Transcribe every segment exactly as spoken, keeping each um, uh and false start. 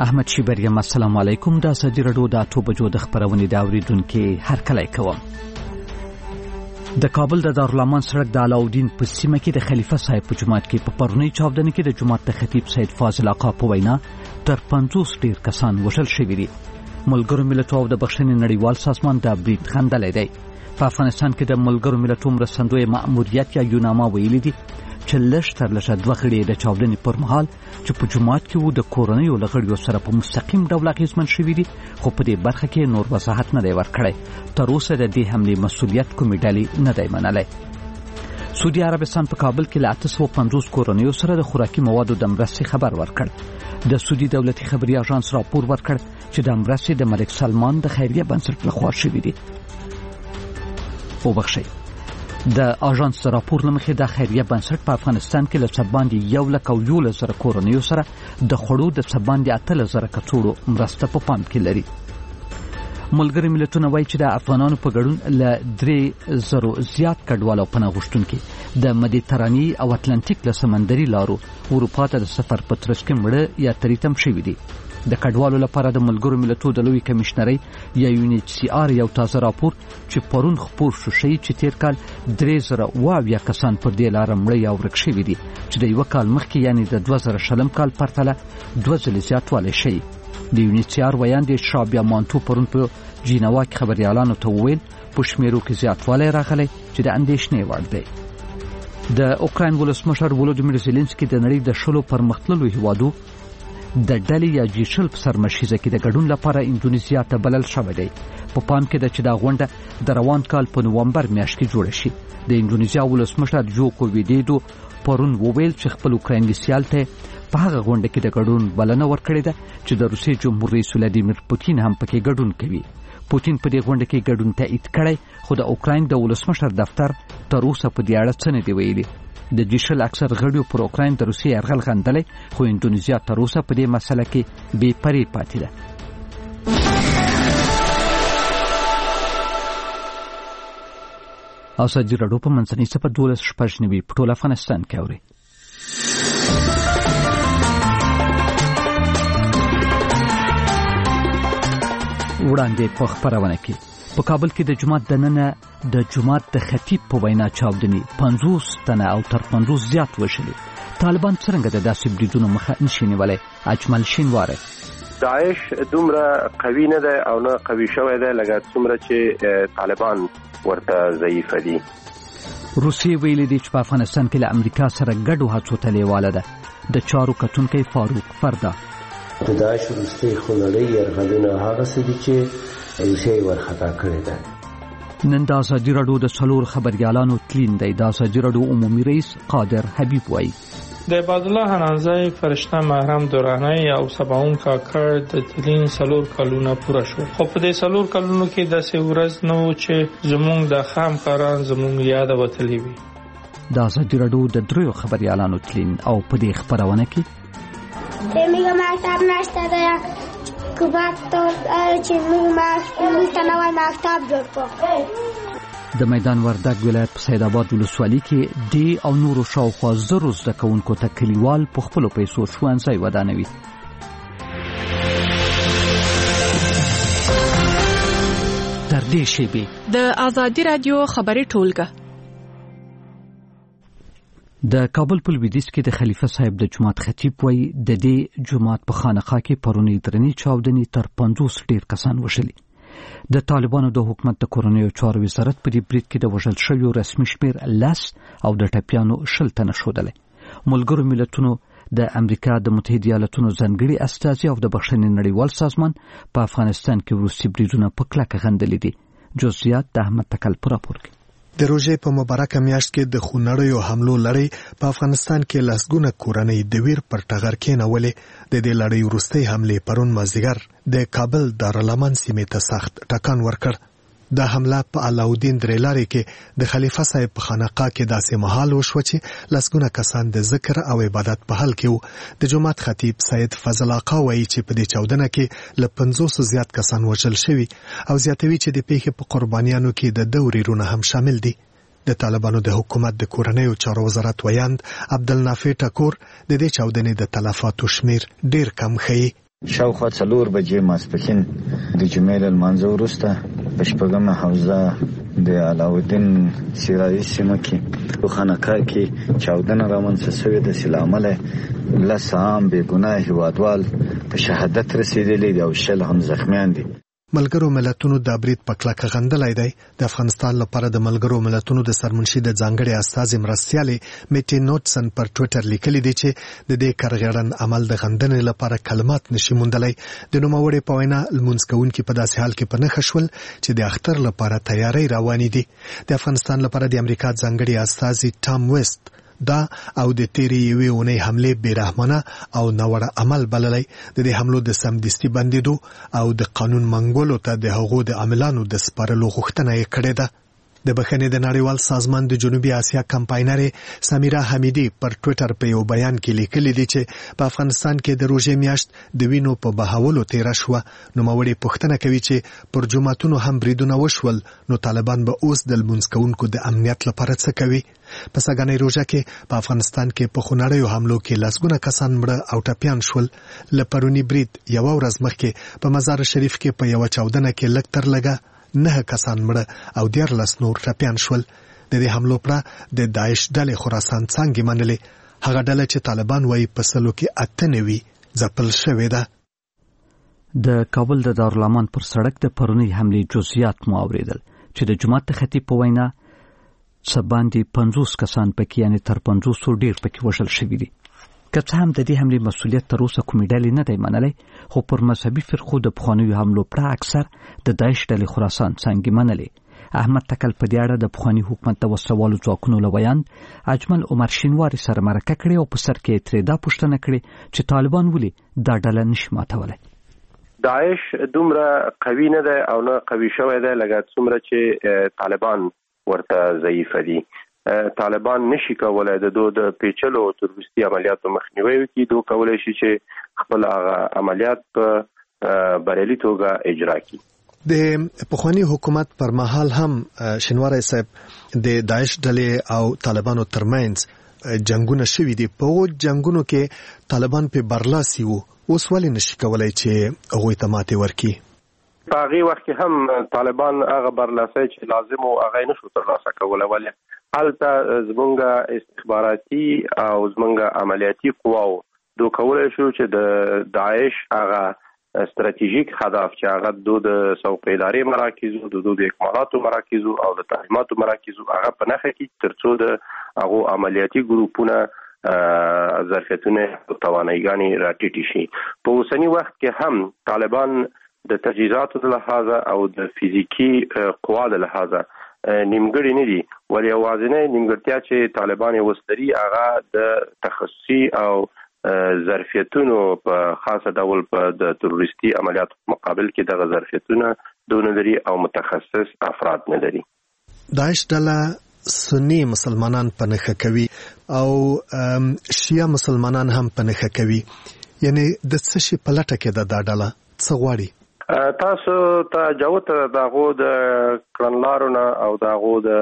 احمد شیبریم السلام علیکم. دا ازادي راډیو د اته بجو د خبرونې د اوریدونکو هرکلی کوم. د کابل د دارالامان سړک د علاودین په سیمه کې د خلیفه صاحب په جومات کې په پرونی چاودنه کې د جومات د خطیب سید فاضل آقا په وینا تر پنځوس ډیر کسان وژل شوي دي. ملګرو ملتونو او د بخښنې نړیوال سازمان د برید خندلې دی. په افغانستان کې د ملګرو ملتونو مرستندوی مأموریت یا یوناما ویلي دي چې لږ تر لږه دوه غړي د چاودنې پر مهال چې په جومات کې وو د کورنیو له غړیو سره په مستقیم ډول اغېزمن شوي دي، خو په دې برخه کې نور وضاحت نه دی ورکړی. تر اوسه د دې حملې مسؤلیت کومې ډلې نه دی منلی. سعودي عربستان په کابل کې له اته سوه پنځوس کورنیو سره د خوراکي موادو د مرستې خبر ورکړ. د سعودي دولتي خبري اژانس راپور ورکړ چې د مرستې د ملک سلمان د خیریه بنسټ لخوا شوي دي. وبخښئ، د اژانس راپور لمخې د خیریه بنسټ په افغانستان کې له څباندې یو لک او یولس زره کورنیو سره د خوړو د څباندې اتلس زره کڅوړو مرسته په پام کې لري. ملګري ملتونه وایي چې د افغانانو په ګډون له درې زرو زیات کډوال او پناه غوښتونکي د مدیترانې او اتلانتیک له سمندري لارو اروپا ته د سفر په ترڅ کې مړه یا تریتم شوي دي. د کډوالو لپاره د ملګرو ملتونو د لوی کمشنرۍ یا یو ان ایچ سی آر یو تازه راپور چې پرون خپور شو ښیي چې تیر کال درې زره اوه اویا کسان پر دې لاره مړه یا ورک شوي دي چې د یوه کال مخکې یعنې د دوه زره شلم کال پرتله دوه ځلې زیاتوالی ښیي. د یو ان ایچ سی آر ویاند شابیا مانتو پرون په جینوا کې خبریالانو ته وویل په شمیرو کې زیاتوالی راغلی چې د اندېښنې وړ دی. د اوکراین ولسمشر ولودیمیر زیلنسکي د نړۍ د شلو پرمختللو هیوادو د ډلې یا جی شل په سرمشیزه کې د ګډون لپاره اندونیزیا ته بلل شوی دی. په پام کې ده چې دا غونډه د روان کال په نومبر میاشت کې جوړه شي. د اندونیزیا ولسمشر جوکو ویډیډو پرون وویل چې خپل اوکرایني سیال ته په هغه غونډه کې د ګډون بلنه ورکړې ده چې د روسیې جمهور رئیس ولادیمیر پوتین هم پکې ګډون کوي. پوتین په دې غونډه کې ګډون تایید کړی، خو د اوکراین د ولسمشر دفتر تر اوسه په دې اړه څه نه دی ویلي. د جیشل اکثر غړیو پر اوکراین د روسیې یرغل غندلی، خو اندونیزیا تر اوسه په دې مسله کې بې پرې پاتې ده. ازادي راډیو په منځنۍ صفر دولس شپږ نوي په ټول افغانستان کې اوري. وړاندې په خبرونه کې په کابل کې د جومات دننه د جومات د خطیب په وینا چاودنې پنځوس تنه او تر پنځوس زیات وشلي. طالبان څرنګه د داسې بریدونو مخه نشي نیولی؟ اجمل شینواره: داعش دومره قوي نه ده او نه قوي شوی ده لکه څومره چې طالبان ورته ضعیف دي. روسیې ویلي دي چې په افغانستان کې له امریکا سره ګډو هڅو ته لیواله ده. د چارو کتونکی فاروق فردا: د داعش وروستۍ خونړۍ یرغلونه هغه څه دي چې روسیې ورخطا کړې ده. نن د ازادي راډیو د څلور خبریالانو تلین دی. د ازادي راډیو عمومي رئیس قادر حبیب وایي د عبدالله حنانزی، فرشته محرم دورانی او سباون کاکړ د تلین څلور کلونه پوره شو، خو په دې څلور کلونو کې داسې ورځ نه و چې زموږ د خامکاران زموږ یاده وتلي وي. د ازادي راډیو د دریو خبریالانو تلین او په دې خبرونه کې میگه مکتب نشده کوبات تو چې موږ متنوع مکتب جوړ کړو. د میدان وردګ ولایت په سید آباد ولسوالۍ کې دی او نورو شاوخوا زرو زده کوونکو ته کلیوال په خپلو پیسو ښوونځی ودانوي. تر دې شیبې د ازادي راډیو خبري ټولګه. د کابل په لویدیځ کې د خلیفه صاحب د جومات خطیب وایي د دې جومات په خانقاه کې پرونی درنې چاودنې تر پنځوس ډیر کسان وشلي. د طالبانو د حکومت د کورنیو چارو وزارت په دې برید کې د وژل شویو رسمي شمېر لس او د ټپیانو شل تنه ښودلی. ملګرو ملتونو د امریکا د متحده ایالاتونو ځانګړي استازي او د بخښنې نړیوال سازمان په افغانستان کې وروستي بریدونه په کلکه غندلي دي. جزئیات د احمد تکل په راپور کې. د روژې په مبارکه میاشت کې د خونړیو حملو لړۍ په افغانستان کې لسګونه کورنۍ د ویر پر ټغر کېنولې. د دې لړۍ وروستۍ حملې پرون مازدیګر د کابل دارالامان سیمې ته سخت ټکان ورکړ. دا حمله په علاودین درېلارې کې د خلیفه صاحب په خانقاه کې داسې مهال وشوه چې لسګونه کسان د ذکر او عبادت په حال کې وو. د جومات خطیب سید فاضل آقا وایي چې په دې چاودنه کې له پنځوسو زیات کسان وژل شوي او زیاتوي چې د پیښې په قربانیانو کې د ده ورېرونه هم شامل دي. د طالبانو د حکومت د کورنیو چارو وزارت ویاند عبدالنافع ټکور د دې چاودنې د تلفاتو شمیر ډیر کم ښیي. شاوخوا څلور بجې ماسپښین د جمعې له لمانځه وروسته په شپږمه حوزه د علاودین سیرایي سیمه کې په خانقاه کې چاودنه رامنځته شوې ده چې له امله لس عام بېګناه هېوادوال په شهادت رسېدلي دي او شل هم زخمیان دي. ملګرو ملتونو د برید په کلکه غندلی دی. د افغانستان لپاره د ملګرو ملتونو د سرمنشي د ځانګړي استازي مرستیالې میټي نوټسن پر ټویټر لیکلي دي چې د دې کرغېړن عمل د غندنې لپاره کلمات نشي موندلی. د نوموړي په وینا لمونځ کوونکي په داسې حال کې په نښه شول چې د اختر لپاره تیاری روانې دي. د افغانستان لپاره د امریکا ځانګړي استازي ټام ویسټ دا او د تیرې یوې اونۍ حملې بېرحمانه او ناوړه عمل بللی. د دې حملو د سمدستي بندېدو او د قانون منګولو ته د هغو د عاملانو د سپارلو غوښتنه یې کړې ده. د بخښنې د نړیوال سازمان د جنوبي اسیا کمپاینرې سمیرا حمیدي پر ټویټر په یو بیان کې لیکلي دي چې په افغانستان کې د روژې میاشت د وینو په بهولو تیره شوه. نوموړي پوښتنه کوي چې پر جوماتونو هم بریدونه وشول، نو طالبان به اوس د لمونځ کوونکو د امنیت لپاره څه کوي؟ په سږنۍ روژه کې په افغانستان کې په خونړیو حملو کې لسګونه کسان مړه او ټپیان شول. له پروني برید یوه ورځ مخکې په مزار شریف کې په یوه چاودنه کې لږ تر لږه نه کسان مړه او دیارلس نور ټپیان شول. د دې حملو پړه د داعش ډلې خراسان څانګې منلې. هغه ډله چې طالبان وایي په سلو کې اته نوي ځپل شوې ده. د کابل د دارالامان پر سړک د پرونی حملې جزئیات مو اوریدل چې د جماعت خطیب په وینا څه باندې پنځوس کسان پکې یعنی تر پنځوسو ډیر پکې وژل شوي دي. که څه هم د دې حملې مسؤلیت تر اوسه کومې ډلې نه دی منلی، خو پر مذهبي فرقو د پخوانیو حملو پړه اکثر د داعش ډلې خراسان څانګې منلې. احمد تکل په دې اړه د پخواني حکومت د وسلوالو ځواکونو له ویاند اجمل عمر شینواري سره مرکه کړې او په سر کې ترې دا پوښتنه کړې چې طالبان ولې دا ډله نشي ماتولی. داعش دومره قوي نه ده او نه قوي شوی ده لکه څومره چې طالبان ورته ضعیفه دي. طالبان نشي کولای د دوی د پیچلو تروریستي عملیاتو مخنیوي وکړي. دوی کولای شي چې خپل هغه عملیات په بریالي توګه اجرا کړي. د پخوانی حکومت پر مهال هم شینواری صاحب د داعش ډلې او طالبانو ترمنځ جنگونه شوي دي. په هغو جنگونو کې طالبان په برلاسي وو، اوس ولې نشي کولای چې هغوی ته ماتې ورکړي؟ په هغې وخت کې هم طالبان هغه برلاسي چې لازم و هغه یې نشو ترلاسه کولی. ولې هلته زمونږ استخباراتي او زمونږ عملیاتي قواو دو کولی شو چې د داعش هغه استراتیژیک هدف چې هغه دو د سوق ادارې مراکزو د دو د اکمالاتو مراکزو او د تعلیماتو مراکزو هغه په نښه کړي تر څو د هغو عملیاتي ګروپونه ظرفیتونه او تواناییګانې راټیټې شي. په اوسني وخت کې هم طالبان د تجهیزاتو د لحاظه او د فزیکي قوا د لحاظه نیمګړي نه دي. ولې یوازینۍ نیمګړتیا چې طالبان یې وستري هغه د تخصصي او ظرفیتونو په خاصه ډول په د تروریستي عملیاتو مقابل کې دغه ظرفیتونه دونه لري او متخصص افراد نه لري. داعش ډله سنی مسلمانان په نښه کوي او شیعه مسلمانان هم په نښه کوي. یعنی د څه شي په لټه کې ده دا ډله؟ څه غواړي؟ تاسو ته جوت دغه د کړنلارو نه او دغه د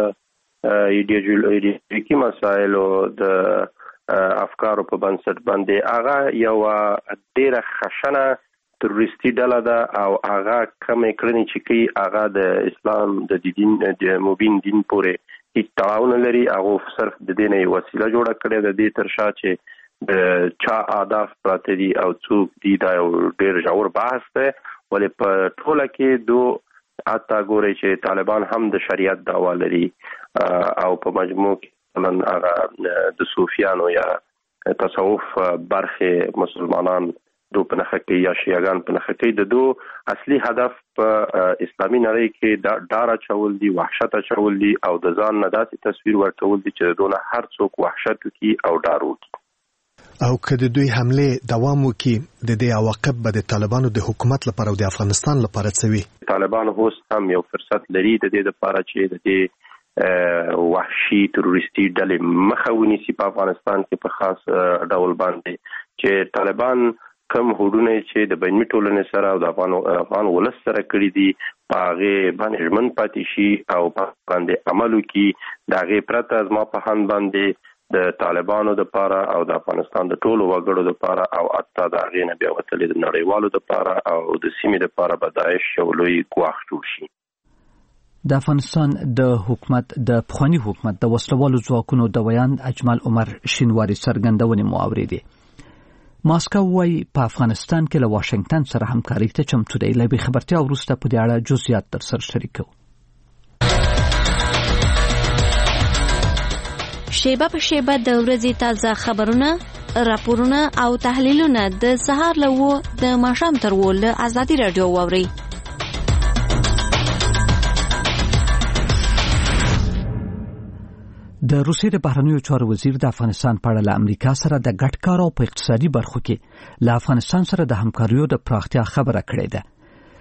ایډیولوژیکي مسایلو د افکارو په بنسټ باندې هغه یو ډیره خشنه تروریستي ډله ده او هغه کومې کړنې چې کوي هغه د اسلام د دین د مبین دین پورې هیڅ تړاو نه لري. هغه صرف د دې نه یو وسیله جوړه کړې ده د تر شا چې د چا اهداف پراته دي او څوک دي دا یو ډیر ژور بحث دی. ولې په ټوله کې دو حتی ګوري چې طالبان هم د شریعت دعوا لري او په مجموع کې مثلا هغه د صوفیانو یا تصوف برخه مسلمانان دو په نښه کې یا شیعاګان په نښه کې د دو اصلي هدف په اسلامي نړۍ کې دا ډار اچول دي، وحشت اچول دي او د ځان نه داسې تصویر ورکول دي چې دونه هر څوک وحشت وکړي او ډار وکړي. او که د دوی حمله دوام وکړي د دې عواقب به د طالبانو د حکومت لپاره او د افغانستان لپاره څه وي؟ طالبان اوس هم یو فرصت لري د دې لپاره چې د دې وحشي تروریستي ډلې مخه ونیسي په افغانستان کې په خاص ډول باندې چې طالبان کم هوډونه چې د بیني ټولنې سره او د افغان افغان ولس سره کړی دي په هغې باندې ژمن پاتې شي او په باندې عمل وکړي. د هغې پرته زما په هند باندې د طالبانو د لپاره او د افغانستان د ټولو وګړو د لپاره او حتی د هغې نه بیا وتلې د نړیوالو د لپاره او د سیمې د لپاره به داعش یو لوی ګواښ جوړ شي. د افغانستان د حکومت د پخواني حکومت د وسلوالو ځواکونو د ویاند اجمل عمر شینواري څرګندونې مو اورېدې. ماسکو وايي په افغانستان کې له واشنگټن سره همکاري ته چمتو دی. له بې خبرتیا وروسته په دې اړه جزئیات درسره شریکوو. شیبه په شیبه د ورځې تازه خبرونه، راپورونه او تحلیلونه د سهار له و د ماښام تر و له ازادي راډیو واورئ. د روسیې د بهرنیو چارو وزیر د افغانستان په اړه له امریکا سره د ګډ کار او په اقتصادي برخو کې له افغانستان سره د همکاریو د پراختیا خبره کړې ده.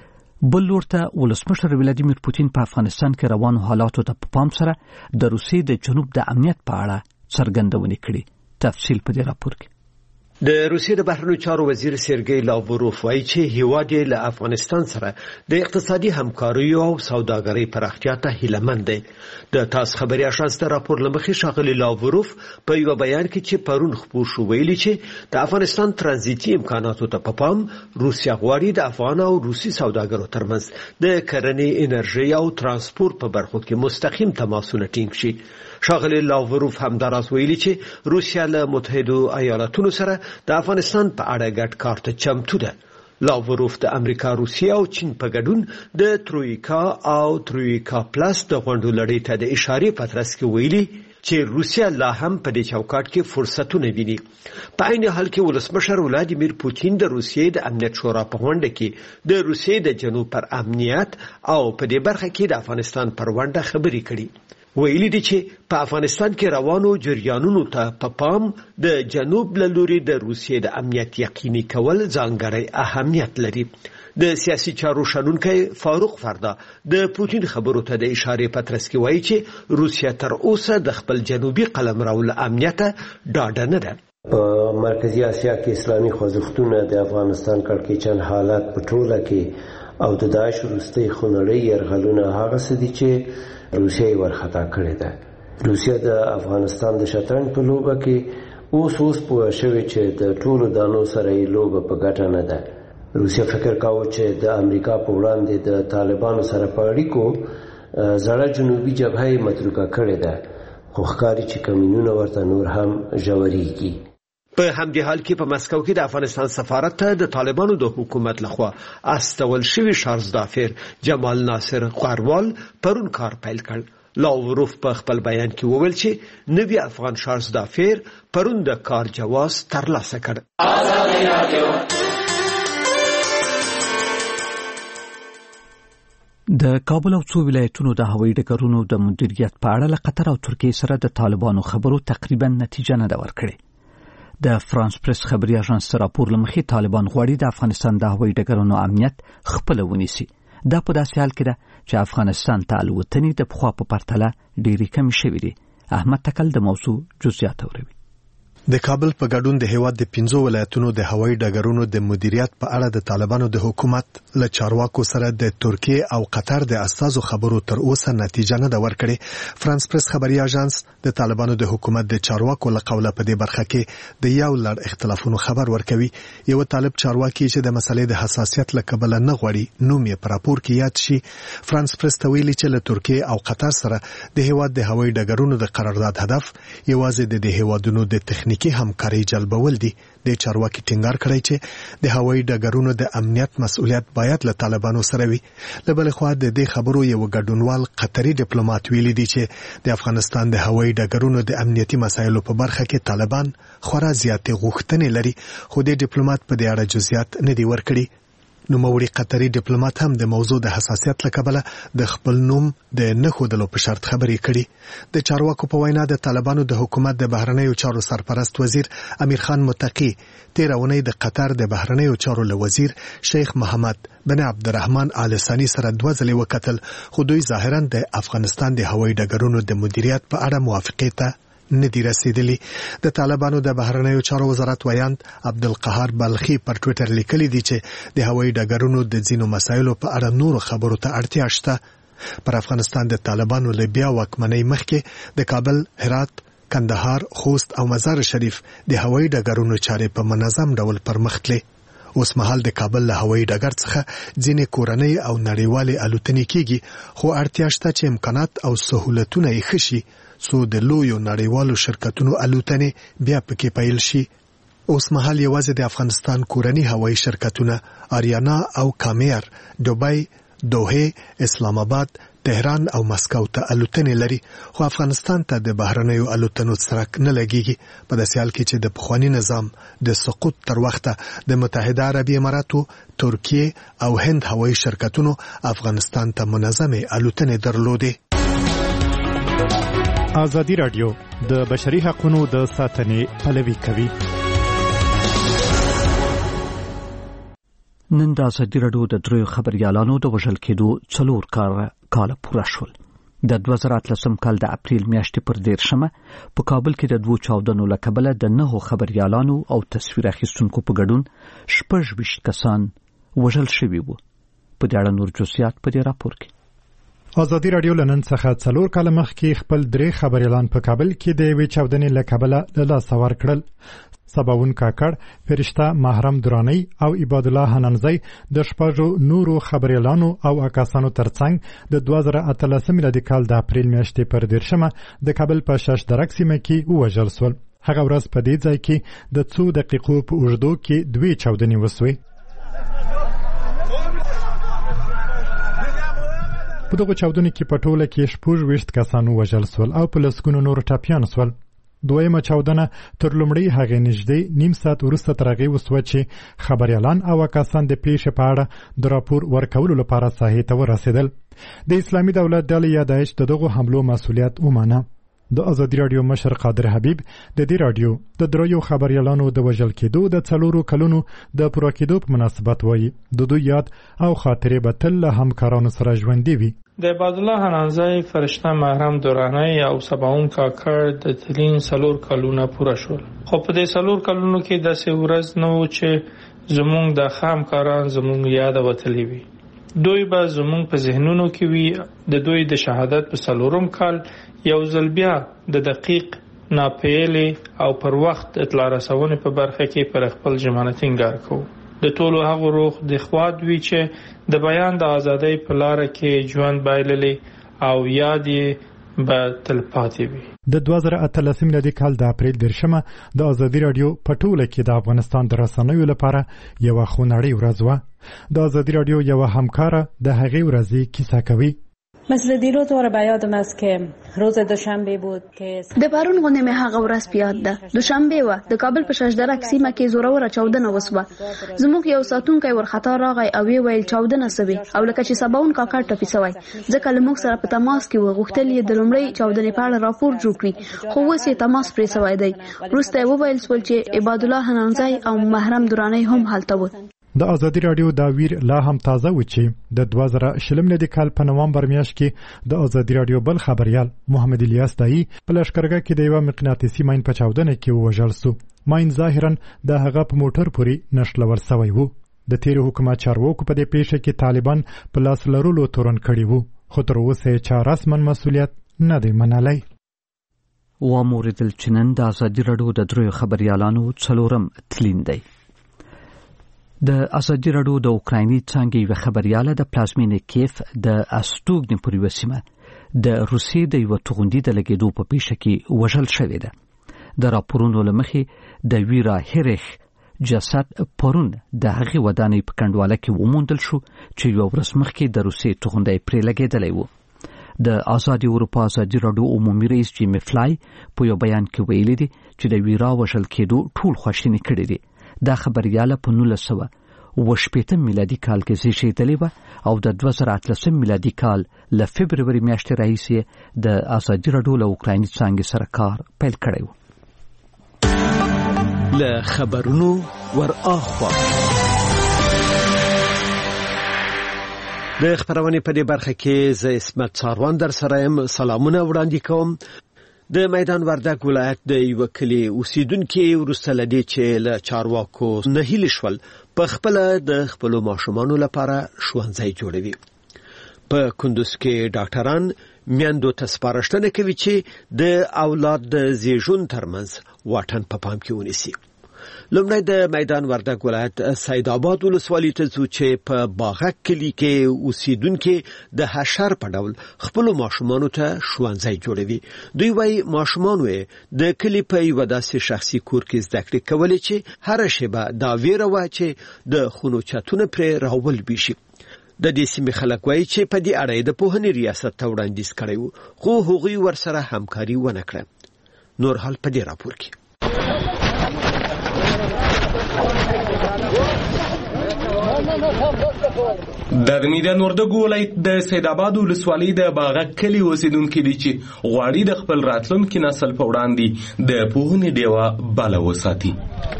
بل لور ته ولسمشر ولادیمیر پوتین په افغانستان کې روانو حالاتو ته په پام سره د روسیې د جنوب د امنیت په اړه څرګندونې کړې. تفصیل په دې راپور کې. د روسیې د بهرنیو چارو وزیر سرګی لاوروف وایي چې هیواد یې له افغانستان سره د اقتصادي همکاریو او سوداګرۍ پراختیا ته هیلهمند دی. د تاس خبري اژانس د راپور لمخې ښاغلي لاوروف په یو بیان کې چې پرون خپور شو ویلي چې د افغانستان ترانزیتي امکاناتو ته په پام روسیا غواړي د افغان او روسي سوداګرو ترمنځ د کرنې، انرژي او ترانسپورت په برخو کې مستقیم تماسونه ټینګ شي. ښاغلي لاوروف همداراز ویلي چې روسیا له متحده ایالاتونو سره د افغانستان په اړه ګډ کار ته چمتو ده. لاوروف د امریکا، روسیا او چین په ګډون د ترویکا او ترویکا پلاس د غونډو لړۍ ته د اشارې په ترڅ کې ویلي چې روسیا لا هم په دې چوکاټ کې فرصتونه ویني. په عین حال کې ولسمشر ولادیمیر پوتین د روسیې د امنیت شورا په غونډه کې د روسیې د جنوب پر امنیت او په دې برخه کې د افغانستان پر ونډه خبرې کړي. ویلي دي چې په افغانستان کې روانو جریانونو ته په پام د جنوب له لوري د روسیې د امنیت یقیني کول ځانګړی اهمیت لري. د سیاسي چارو شنونکی فاروق فردا د پوتین خبرو ته د اشارې په ترڅ کې وایي چې روسیا تر اوسه د خپل جنوبي قلمرو له امنیت ډاډه نه ده. په مرکزی اسیا کې اسلامي خوځښتونه د افغانستان کړکېچن حالات په ټوله کې او د داعش وروستۍ خونړۍ یرغلونه هغه څه دي چې روسیا یې ورخطا کړې ده. روسیا د افغانستان د شطرنج په لوبه کې اوس اوس پوه شوې چې د ټولو دانو سره یې لوبه په ګټه نه ده. روسیا فکر کاوه چې د امریکا په وړاندې د طالبانو سره په اړیکو زړه جنوبي جبهه یې متروکه کړې ده، خو ښکاري چې کمینونه ورته نور هم ژورېږي. په همدې حال کې په مسکو کې د افغانستان سفارت ته د طالبانو د حکومت لخوا استول شوی شارزدافر جمال ناصر غوروال پرون کار پیل کړ. لاوروف په خپل بیان کې وویل چې نوی افغان شارزدافر پرون د کار جواز ترلاسه کړ. د کابل او څو ولایتونو د هوایي ډګرونو د مدیریت په اړه له قطر او ترکیې سره د طالبانو خبرو تقریبا نتیجه نه ده ورکړې. د فرانس پریس خبري اژانس راپور لمخې طالبان غواړي د افغانستان د هوایي ډګرونو امنیت خپل ونیسي. دا په داسې حال کې ده چې افغانستان ته الوتنې د پخوا په پرتله ډېرې کمې شوې دي. احمد تکل د موضوع جزئیات اوري. د کابل په ګډون د هیواد د پنځو ولایتونو د هوایي ډګرونو د مدیریت په اړه د طالبانو د حکومت له چارواکو سره د ترکیې او قطر د استازو خبرو تر اوسه نتیجه نه ده ورکړې. فرانس پریس خبري اژانس د طالبانو د حکومت د چارواکو له قوله په دې برخه کې د یو لړ اختلافونو خبر ورکوي. یو طالب چارواکي چې د مسلې د حساسیت له کبله نه غواړي نوم یې په راپور کې یاد شي، فرانس پریس ته ویلي چې له ترکیې او قطر سره د هیواد د هوایي ډګرونو د قرارداد هدف یوازې د دې هیوادونو د تخنیکی همکاري جلبول دي. د چارواکي ټینګار کړی چې د هوایي ډګرونو د امنیت مسؤلیت باید له طالبانو سره وي. له بل خوا د دې خبرو یو ګډونوال قطري ډیپلوماټ ویلي دی چې د افغانستان د هوایي ډګرونو د امنیتي مسایلو په برخه کې طالبان خورا زیاتې غوښتنې لري، خو د ډیپلوماټ په دې اړه جزئیات نه دي ورکړي. نوموړي قطري ډیپلوماټ هم د موضوع د حساسیت له کبله د خپل نوم د نه ښودلو په شرط خبرې کړي. د چارواکو په وینا د طالبانو د حکومت د بهرنیو چارو سرپرست وزیر امیر خان متقی تیر اونۍ د قطر د بهرنیو چارو له وزیر شیخ محمد بن عبدالرحمن آل ثانی سره دوه ځلې وکتل، خو دوی ظاهرا د افغانستان د هوایي ډګرونو د مدیریت په اړه موافقې ته نه دي رسیدلی. د طالبانو د بهرنیو چارو وزارت ویاند عبدالقهار بلخي پر ټویټر لیکلي دي چې د هوایي ډګرونو د ځینو مسایلو په اړه نورو خبرو ته اړتیا شته. پر افغانستان د طالبانو له بیا واکمنۍ مخکې د کابل، هرات، کندهار، خوست او مزار شریف د هوایي ډګرونو چارې په منظم ډول پرمخ تللې. اوس مهال د کابل له هوایي ډګر څخه ځینې کورنۍ او نړیوالې الوتنې کیږي، خو اړتیا شته چې امکانات او سهولتونه یې ښه شي څو د لویو نړیوالو شرکتونو الوتنې بیا پکې پیل شي. اوس مهال یوازې د افغانستان کورني هوایي شرکتونه آریانا او کامیر دوبۍ، دوحه، اسلام آباد، تهران او مسکو ته الوتنې لري، خو افغانستان ته د بهرنیو الوتنو څرک نه لګیږي په داسې حال کې چې د پخواني نظام د سقوط تر وخته د متحده عربي اماراتو، ترکیه او هند هوایي شرکتونو افغانستان ته منظمې الوتنې درلودې. ازادي راډیو د بشري حقوقو د ساتنې پلوي کوي. نن د ازادي راډیو د دریو خبريالانو د وژل کېدو څلور کاله پوره شول. د دوه زره اتلسم کال د اپریل میاشتې پر دیرشمه په کابل کې د دوو چاودنو له کبله د نهو خبريالانو او تصویر اخیستونکو په ګډون شپږ ویشت کسان وژل شوي وو. په دې اړه نور جزئیات په دې راپور کې. ازادي راډیو لنن څخه څلور کاله مخکې خپل درې خبريالان په کابل کې د یوې چاودنې له کبله له لاسه ورکړل. سباون کاکړ، فرشته محرم درانی او عباد الله حنانزی د شپږو نورو خبريالانو او اکاسانو ترڅنګ د دوه زره اتلسم میلادي کال د اپریل میاشتې پر دیرشمه د کابل په شش درک سیمه کې ووژل شول. هغه ورځ په دې ځای کې د څو دقیقو په اوږدو کې دوې چاودنې وسوې. په دغه چاودنې کې په ټوله کې شپږ ویشت کسان ووژل شول او په لسګونو نور ټپیان شول. دویمه چاودنه تر لومړۍ هغې نږدې نیم ساعت وروسته تر هغې وسوه چې خبریالان او کسان د پیښې په اړه د راپور ورکولو لپاره ساحې ته ورسېدل. د اسلامي دولت ډلې یا داعش د دغو حملو مسؤلیت ومانه. د ازادي راډیو مشر قادر حبیب د دې راډیو د دریو خبریالانو د وژل کېدو د څلورو کلونو د پوره کېدو په مناسبت وایي د دوی یاد او خاطرې به تل له همکارانو سره ژوندي وي. د عباد الله حنانزی، فرشته محرم درانی او سباون کاکړ د تلین څلور کلونه پوره شول، خو په دې څلور کلونو کې داسې ورځ نه و چې زموږ د ښه همکاران زموږ یاد وتلي وي. دوی به زموږ په ذهنونو کې وي. د دوی د شهادت په څلورم کال یو ځل بیا د دقیق، ناپیلې او پر وخت اطلاع رسونې په برخه کې پر خپل ژمنه ټینګار کوو. د ټولو هغو روح د خواد وی چې د بیان د ازادۍ په لاره کې ژوند بایللې او یاد یې به تلپاتې وي. د دوه زره اتلسم میلادي کال د اپریل دیرشمه د ازادي راډیو په ټوله کې د افغانستان د رسنیو لپاره یوه خونړۍ ورځ وه. د ازادي راډیو یوه همکاره د هغې ورځې کیسه کوي. مثل دیروز واره به یادم است که روز دوشنبه بود که د پرون غونډه مې هغه ورځ په یاد ده. دوشنبه و د کابل په ششدرک سیمه کې زوروره چاودنه وسوه. زموږ یو ساتونکی ورخطا راغی او وی ویل چاودنه سوي او لکه چې سباون کاکړ ټپي سوی. ځکه له موږ سره په تماس کې و غوښتل یې د لومړۍ چاودنې په اړه راپور جوړ کړي، خو اوس یې تماس پرې سوی دی. وروسته یې وویل سول چې عباد الله حنانزی او محرم درانی هم هلته و. د ازادي راډیو دا ویر لا هم تازه و چې د دوه زره شلم میلادي کال په نوامبر میاشت کې د ازادي راډیو بل خبريال محمد الیاس دایی په لښکرګاه کې د یو مقناطیسي ماین په چاودنه کې ووژل شو. ماین ظاهرا د هغه په موټر پورې نښلول شوی وو. د تیر حکومت چارواکو په دې پیښه کې طالبان په لاس لرلو تورن کړي وو، خو تر اوسه چا رسمن مسؤلیت نه دی منلی. و موریدل چې نن د ازادي راډیو د دریو خبريالانو څلورم تلین دی. د ازادي راډیو د اوکرایني څانګې یو خبرياله د پلازمینې کیف د استوګنې پر یوه سیمه د روسیې د یو توغندي د لګېدو په پیښه کې وژل شوې ده. د راپورونو له مخې د ویرا هریخ جسد پرون د هغې ودانۍ په کنډواله کې وموندل شو چې یوه ورځ مخکې د روسیې توغندی پرې لګېدلی و. د آزادي اروپا ازادي راډیو عمومي رئیس جیمی فلای په یو بیان کې ویلي دي چې د ویرا وژل کېدو ټول خواشیني کړي دي. دا خبرياله په نولس سوه اوه شپېتم میلادي کال کې زیږېدلې وه او د دوه زره اتلسم میلادي کال له فبروري میاشتې راهیسې د ازادي راډیو له اوکرایني څانګې سره کار پیل کړی و. له خبرونو ور اخوا د خبرونې په دې برخه کې زه اسمت څاروان در سره یم. سلامونه وړاندې کوم. د میدان وردګ ولایت د یو کلی اوسیدونکو وروسته له دې چې له چارواکو نه هیله شول په خپل د خپل ماشومانو لپاره ښوونځی جوړوي. په کندوز کې ډاکټران میندو ته سپارښتنه کوي چې د اولاد د زیږون ترمنځ واټن په پام کې ونیسي. لومړی د میدان وردګ ولایت سید آباد ولسوالۍ ته ځو چې په باغک کلي کې اوسیدونکي د حشر په ډول خپل ماشومانو ته ښوونځی جوړوي. دوی وايي ماشومان یې د کلي په یو داسې شخصي کور کې زده کړې کولې چې هر شیبه دا ویره وه چې د خونو چتونه پرې راولوي شي. د دې سیمې خلک وایي چې په دې اړه د پوهنې ریاست ته وړاندیز کړی و، خو هغوی ورسره همکاري ونه کړه. نور حال په دې راپور کې. د میدان وردګ ولایت د سید آباد ولسوالۍ د باغک کلي اوسیدونکي دي چې غواړي د خپل راتلونکي نسل په وړاندې د پوهنې ډیوه بله وساتي.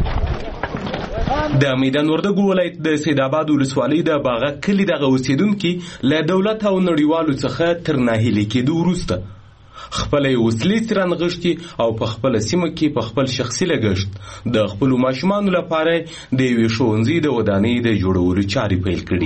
د میدان وردګ ولایت د سید آباد ولسوالۍ د باغک کلي دغه اوسیدونکي له دولت او نړیوالو څخه تر ناهیلي کېدو وروسته خپل وسلې ترنغښتي او په خپل سیمه کې په خپل شخصي لګښت د خپل ماشومانو لپاره د یو ښوونځي د ودانۍ د جوړولو چارې پیل کړې.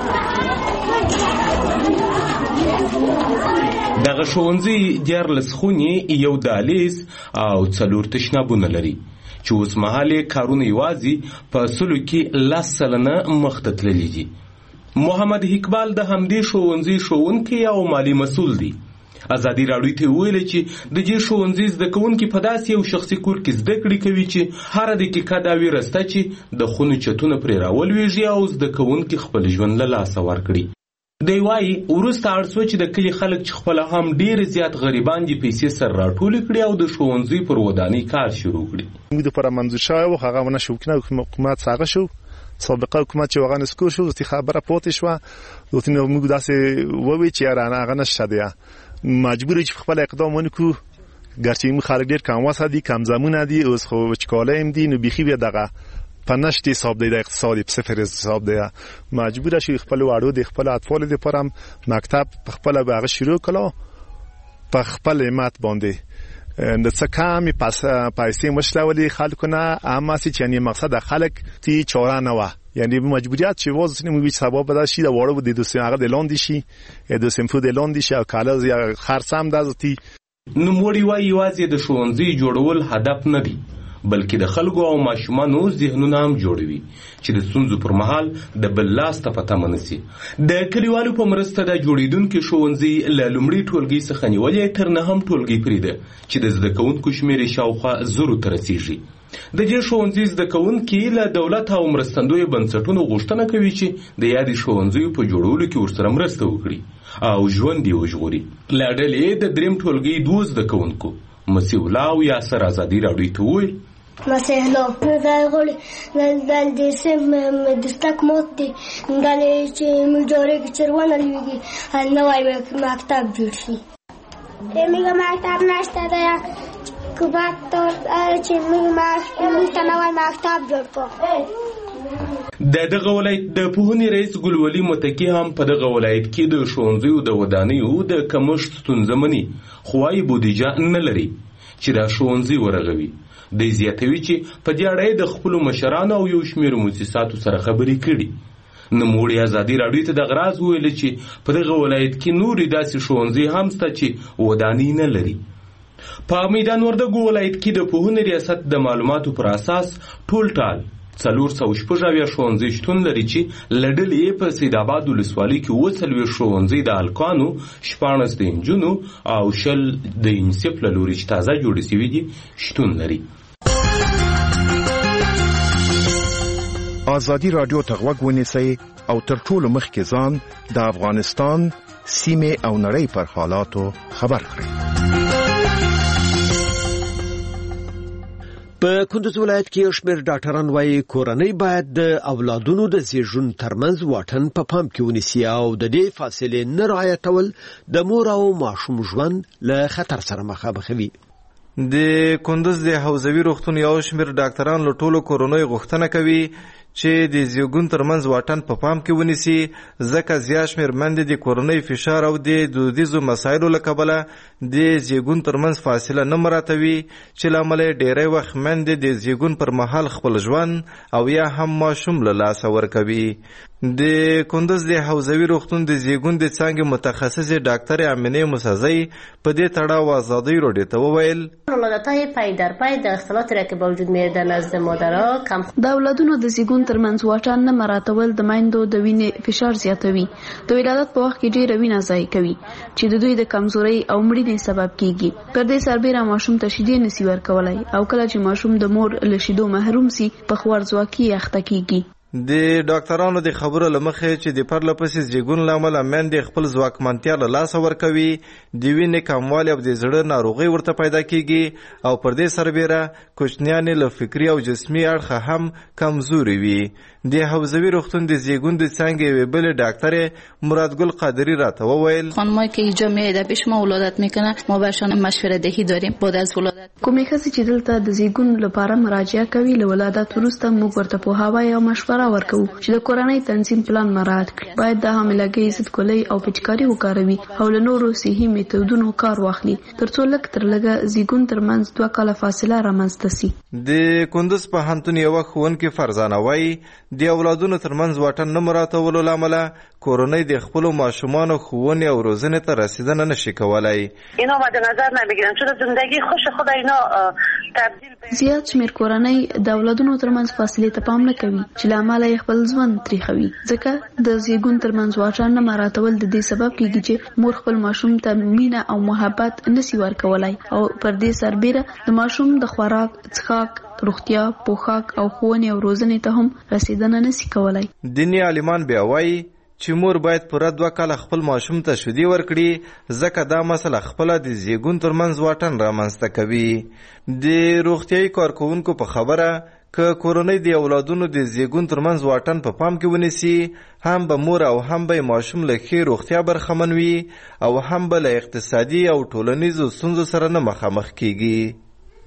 دغه ښوونځي دیارلس خونې، یو دهلیز او څلور تشنابونه لري چې اوس مهال کارونه یوازې په سلو کې لس سلنه مخته تللي دي. محمد اقبال د همدې ښوونځي ښوونکی او مالي مسؤل دی. ازادي راډیو ته ویل چې د دې ښوونځي زده کوونکي په داسې یو شخصي کور کې زده کړې کوي چې هر دقیقه دا ویره شته چې د خونو چتونه پرې راولویږي او زده کوونکي خپل ژوند له لاسه ورکړي. دی وایي وروسته اړ شو چې د کلي خلک چې خپله هم ډېر زیات غریبان دي پیسې سره راټولې کړي او د ښوونځي پر ودانۍ کار شروع کړي. موږ دپاره منظور شوی و، هغه ونه شو کنه حکومت هغه شو سابقه حکومت چې هغه نسکور شو، تی خبره پاتې شوه. دوی موږ داسې ووی چې یاره هغه نشته دی، مجبور چې خپل اقدام ونکو. ګرچې موږ خلک ډېر کم وسه دي، کم زمونه دي، اوس خو وچکاله هم دي، نو بیخي بیا دغه په نشت حساب دی، د اقتصادي په صفر حساب دی. مجبور شو خپل وړو د خپل اطفال لپاره هم مکتب په خپل هغه شروع کړو په خپل همت باندې. د څه کمې پیسې مشلولې خلکو نه، اما چې یعنی مقصد خلک تی چاره نه وه، یعنی مجبوریت چې واز نموږي سبب بده شي د وړو د دوسه هغه د لاندې شي د سمفو د لاندې شي او کاله یا خرڅم دازتي. نوموړي وایي یوازې د ښوونځي جوړول هدف نه دی، بلکې د خلکو او ماشومانو ذهنونه هم جوړوي چې د ستونزو پر مهال د بل لاس ته په تمه نسي. د کلیوالو په مرسته د جوړېدونکي ښوونځي له لومړي ټولګي څخه نیولې تر نهم ټولګي پورې ده چې د زده کوونکو شمېر یې شاوخوا زرو ته رسیږي. د دې ښوونځي زده کوونکي له دولت او مرستندویو بنسټونو غوښتنه کوي چې د یادې ښوونځیو په جوړولو کې ورسره مرسته وکړي او ژوند یې وژغوري. له ډلې د دریم ټولګي دوه زده کوونکو مسیح الله او یاسر ازادي راډیو ته وویل مسیح الله دا غوړي د دې سم د ستک موت دي غالي چې موږ جوړې چرونه لويږي نوای مکتب جوړ شي. میگه مکتب نشته ده کوبات چې موږ موږ ته نوای مکتب جوړ کړو. د دغه ولایت د پوهنې رئیس ګلولي متکی هم په دغه ولایت کې د ښوونځیو د ودانیو د کمښت ستونزه مني، خو وايي بودیجه نه لري چې دا ښوونځي ورغوي. دی زیاتوي چې په دې اړه د خپلو مشرانو او یو شمېر مؤسساتو سره خبرې کړي. نوموړي ازادي راډیو ته دغه راز وویل چې په دغه ولایت کې نورې داسې ښوونځي هم شته چې ودانۍ نه لري. په میدان وردګ ولایت کې د پوهنې ریاست د معلوماتو پر اساس ټول ټال څلور سوه شپږ اویا ښوونځي شتون لري چې له ډلې یې په سید آباد ولسوالۍ کې اووه څلوېښت ښوونځي د هلکانو، شپاړس د نجونو او شل د یونیسف له لوري چې تازه جوړې سوي دي شتون لري. ازادي راډیو ته غوږ ونیسئ او تر ټولو مخکې ځان د افغانستان سیمې او نړۍ پر حالاتو خبر کړئ. په کندوز ولایت کې یو شمېر ډاکټران وایي کورنۍ باید د اولادونو د زیږون ترمنځ واټن په پام کې ونیسي او د دې فاصلې نه رعایتول د مور او ماشوم ژوند له خطر سره مخامخوي. د کندوز د حوزوي روغتون یو شمېر ډاکټران له ټولو کورنۍ غوښتنه کوي چې د زیږون ترمنځ واټن په پام کې ونیسي، ځکه زیات شمېر میندې د کورنۍ فشار او د دودیزو مسایلو له کبله د زیږون ترمنځ فاصله نه مراعاتوي، چې له امله یې ډېری وخت میندې د زیږون پر مهال خپل ژوند او یا هم ماشوم له لاسه ورکوي. د کندز د حوزوي روغتون د زیږون د څانګې متخصصې ډاکټرې امینې موسزی په دې تړاو آزادۍ راډیو ته وویل: ولادت‌های پی در پی در اختلاط را که با وجود میاد نزد مادرها کم د اولادونو د زیږون ترمنځ واټن نه مراعاتول د میندو د وینې فشار زیاتوي، د ولادت په وخت کې ډېره وینه ضایع کوي چې د دوی د کمزورۍ او مړینې سبب کیږي. پر دې سربېره ماشوم ته شیدې نشي ورکولای او کله چې ماشوم د مور له شیدو محروم سي په خوارځواکي اخته کیږي. د ډاکټرانو د خبرو له مخې چې د پرله پسې زیږون له امله میندې خپل ځواکمنتیا له لاسه ورکوي، د وینې کموالی او د زړه ناروغۍ ورته پیدا کیږي او پر دې سربېره کوچنیانې له فکري او جسمي اړخه هم کمزوري وي. د حوزوي روغتون د زیږون د څانګې یوې بلې ډاکټرې مرادګل قادری راته وویل: خانمایی که اینجا میاد پیش ما ولادت میکنه ما برشان مشوره دهی داریم بعد از ولادت. کومې ښځې چې دلته د زیږون لپاره مراجعه کوي له ولادت وروسته موږ ورته پوهاوی او مشوره ورکوو چې د کورنۍ تنظیم پلان مراعات کړي، باید د حاملګۍ ضد ګولۍ او پچکاري وکاروي او له نورو صحي میتودونو کار واخلي ترڅو لږ تر لږه زیږون ترمنځ دوه کاله فاصله رامنځته سي. د کندز پوهنتون یوه ښوونکې فرزانه وایي د اولادونو ترمنځ واټن نه مراعاتولو له امله کورنۍ د خپلو ماشومانو ښوونې او روزنې ته رسیدنه نشي کولی. اینا مد نظر نمیگیرن چون زندگی خوش خود اینا تبدیل زیات شمېر کورنۍ د اولادونو ترمنځ فاصلې ته پام نه کوي چې له امله یې خپل ژوند تریخوي، ځکه د زیږون ترمنځ واټن نه مراعاتول د دې سبب کیږي چې مور خپل ماشوم ته مینه او محبت نشي ورکولای او پر دې سربېره د ماشوم د خوراک، څښاک، روغتیا، پوښاک او ښوونې او روزنې ته هم رسیدنه نشي کولای. دیني عالمان بیا وایي چې مور باید پوره دوه کاله خپل ماشوم ته شیدې ورکړي، ځکه دا مسله خپله د زیږون ترمنځ واټن رامنځته کوي. د روغتیایي کارکوونکو په خبره که کورنۍ د اولادونو د زیږون ترمنځ واټن په پام کې ونیسي، هم به مور او هم به ماشوم له ښې روغتیا برخمن وي او هم به له اقتصادي او ټولنیزو ستونزو سره نه مخامخ کیږي.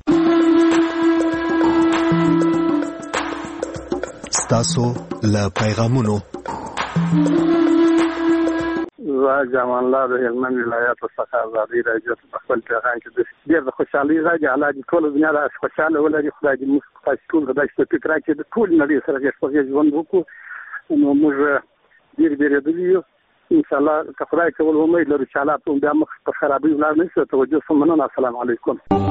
ستاسو له پیغامونو زه جمال الله د هلمند ولایت څخه ازادي راډیو ته خپل پیغام کې ډېر د خوشحالۍ راځي، الله دې ټول دنیا د خوشاله ولري، خدای دې موږ تاسو ټول د دې فکر راکړي د ټول نړۍ سره دې خپل ژوند وکړو. نو موږ ډېر ډېر یو ان شاء الله که خدای کول امید لرو چې حالات بیا مخ په خرابې ولاړ نه شي. توجه سمنه. السلام علیکم.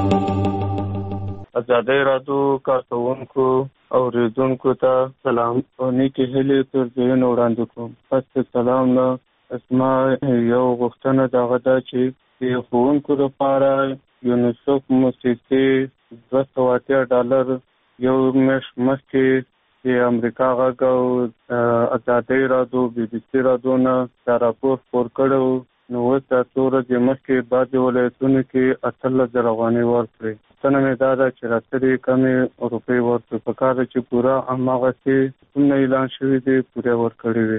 ازادي راډیو کارکونکو او ریډونکو ته سلام او نیکی هیلې تر ځایونو وړاندې کوم. پس سلام نه اسما یو غوښتنه دغه ده چې د ښوونکو لپاره یونیسف موسسې دوه سوه اتیا ډالر یو میاشت مخکې د امریکا غږ او ازادي راډیو بي بي سي راډیو نه دا راپور خپور کړی و، نو اوس دا څو ورځې مخکې بعضې ولایتونو کې اتلس زره افغانۍ ورکړې. پوښتنه مې دا ده چې راته کمې روپۍ ورکړي، په کار ده چې پوره هماغسې څومره اعلان شوي دي پوره ورکړې وي.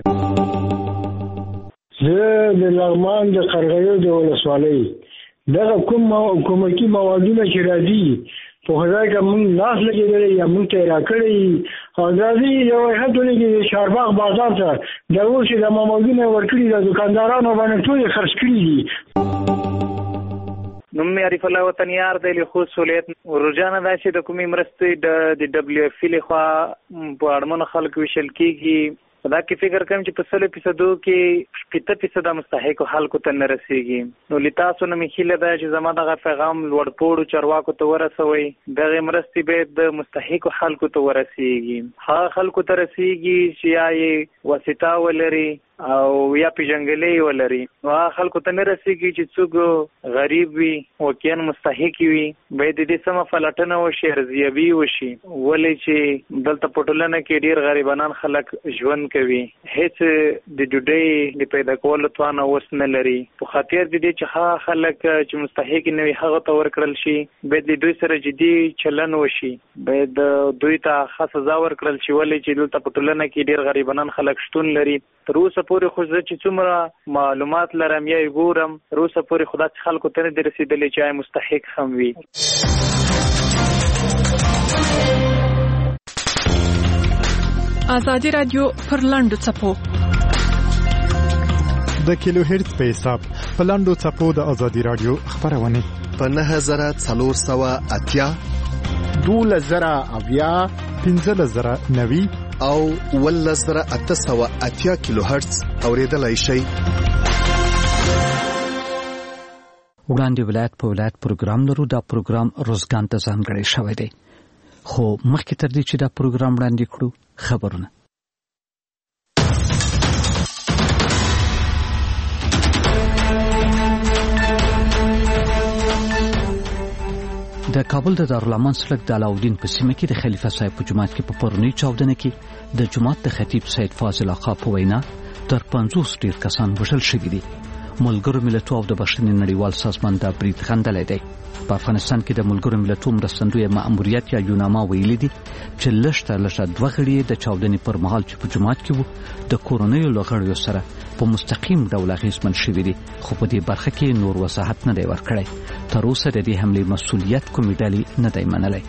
زه د لغمان د قرغیو د ولسوالۍ دغه کوم حکومتي موادونه چې راځي په خدای که مونږ لاس لګېدلی یا مونږ ته یې راکړی او راځي یو هیات ولګي د چارباغ بازار ته دا اوس چې د موادونه یې ورکړي د دوکاندارانو باندې ټول یې خرڅ کړي دي. نوم مې عارف الله وطنیار دی له خوست ولایت. روزانه دا چې د کومې مرستې د ډبلیو اف پی لخوا په اړمنو خلکو ویشل کېږي، دا کې فکر کوم چې په سلو فیصدو کې شپېته فیصده مستحقو خلکو ته نه رسېږي. نو له تاسو نه مې هیله ده چې زما دغه پیغام لوړپوړو چارواکو ته ورسوئ، دغې مرستې باید د مستحقو خلکو ته ورسېږي، هغه خلکو ته رسېږي چې یا یې واسطه ولري او یا پیژنګلې ولري، نو هغه خلکو ته نه رسېږي چې څوک غریب وي واقعا مستحق وي. باید د دې سمه پلټنه وشي، ارزیابي وشي، ولې چې دلته په ټولنه کې ډېر غریبانان خلک ژوند کوي، هیڅ د ډوډۍ د پیدا کولو توان اوس نه لري. په خاطر د دې چې هغه خلک چې مستحق نه وي هغه ته ورکړل شي، باید د دوی سره جدي چلن وشي، باید دوی ته ښه سزا ورکړل شي، ولې چې دلته په ټولنه کې ډېر غریبانان خلک شتون لري. تر اوسه پورې خو زه چې څومره معلومات لرم یا یې ګورم، تر اوسه پورې خو داسې خلکو ته نه دي رسېدلي چې آیا مستحق هم وي. ازادي رادیو پر لاندو چپو د کیلو هرتز په حساب په لاندو چپو د ازادي رادیو خبرونه په نه هزار څلور سوه اتیا دوله زره اویا پنځه زره نوي او ول زره اته سوه اتیا کیلو هرتز اوریدلای شئ. وړاندې ولایت په ولایت پروګرام لرو. دا پروګرام روزګان ته ځانګړی شوی دی، خو مخکې تر دې چې دا پروګرام وړاندې کړو خبرونه. د کابل د دارالامان سړک د علاودین په سیمه کې د خلیفه صاحب په جومات کې په پرونی چاودنه کې د جومات د خطیب سید فاضل آقا په وینا تر پنځوس ډیر کسان وژل شوي دي. ملګرو ملتونو او د بشري نړیوال سازمان دا برید غندلی دی. په افغانستان کې د ملګرو ملتونو مرستندوی مأموریت یا یوناما ویلي دي چې لږ تر لږه دوه غړي د چاودنې پر مهال چې په جومات کې وو د کورنیو له غړیو سره په مستقیم ډول اغېزمن شوي دي، خو په دې برخه کې نور وضاحت نه دی ورکړی. تر اوسه د دې حملې مسؤلیت کومې ډلې نه دی منلی.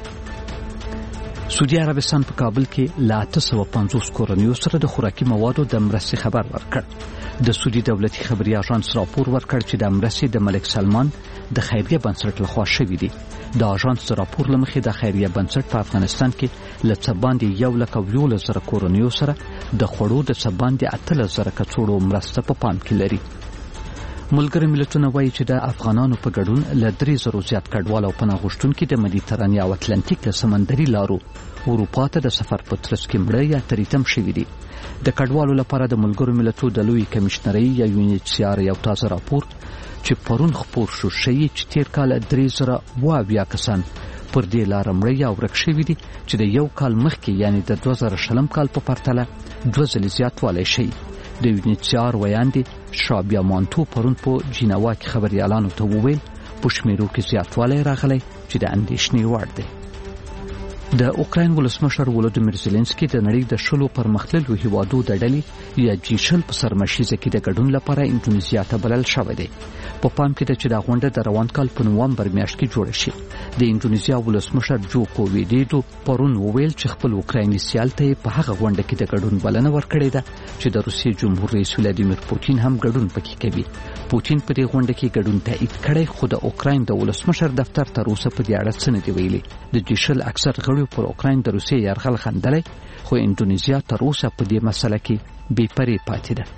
سعودي عربستان په کابل کې له اته سوه پنځوس کورنیو سره د خوراکي موادو د مرستې خبر ورکړ. د سعودي دولتي خبري اژانس راپور ورکړ چې د مرستې د ملک سلمان د خیریه بنسټ لخوا شوې دي. د اژانس راپور لمخې د خیریه بنسټ په افغانستان کې له څه باندې یو لک او یولس زره کورنیو سره د خوړو د څه باندې اتلس زره کڅوړو مرسته په پام کې لري. ملګري ملتونه وایي چې د افغانانو په ګډون له درې زرو زیات کډوال او پناه غوښتونکي د مدیترانې او اتلانتیک له سمندري لارو اروپا ته د سفر په ترڅ کې مړه یا تریتم شوي دي. د کډوالو لپاره د ملګرو ملتونو د لوی کمشنرۍ یا یو ان ایچ سی آر یو تازه راپور چې پرون خپور شو ښیي چې تیر کال درې زره اوه اویا کسان پر دې لاره مړه یا ورک شوي دي چې د یو کال مخکې یعنی د دوه زره شلم کال په پرتله دوه ځلې زیاتوالی شي. د یو ان ایچ سی آر ویاندې شابیا مانتو پرون په جینوا کې خبریالانو ته وویل په شمیرو کې زیاتوالی راغلی چې د اندېښنې وړ دی. د اوکراین ولسمشر ولودیمیر زيلنسکي د نړۍ د شلو پرمختللو هیوادو د ډلې یا جی شل په سرمشیزه کې د ګډون لپاره انډونیزیا ته بلل شوی دی. په پام کې ده چې دا غونډه د روان کال په نوامبر میاشت کې جوړه شي. د انډونیزیا ولسمشر جوکو ویډیډو پرون وویل چې خپل اوکرایني سیال ته په هغه غونډه کې د ګډون بلنه ورکړې ده چې د روسیې جمهور رئیس ولادیمیر پوتین هم ګډون پکې کوي. پوتین په دې غونډه کې ګډون تایید کړی، خو د اوکراین د ولسمشر دفتر تر اوسه په دې اړه څه نه دی ویلي. د جی شل اکثر غړي پر اوکراین د روسیې یرغل خندلې، خو انډونیزیا تر اوسه په دې مسله کې بې پرې پاتې ده.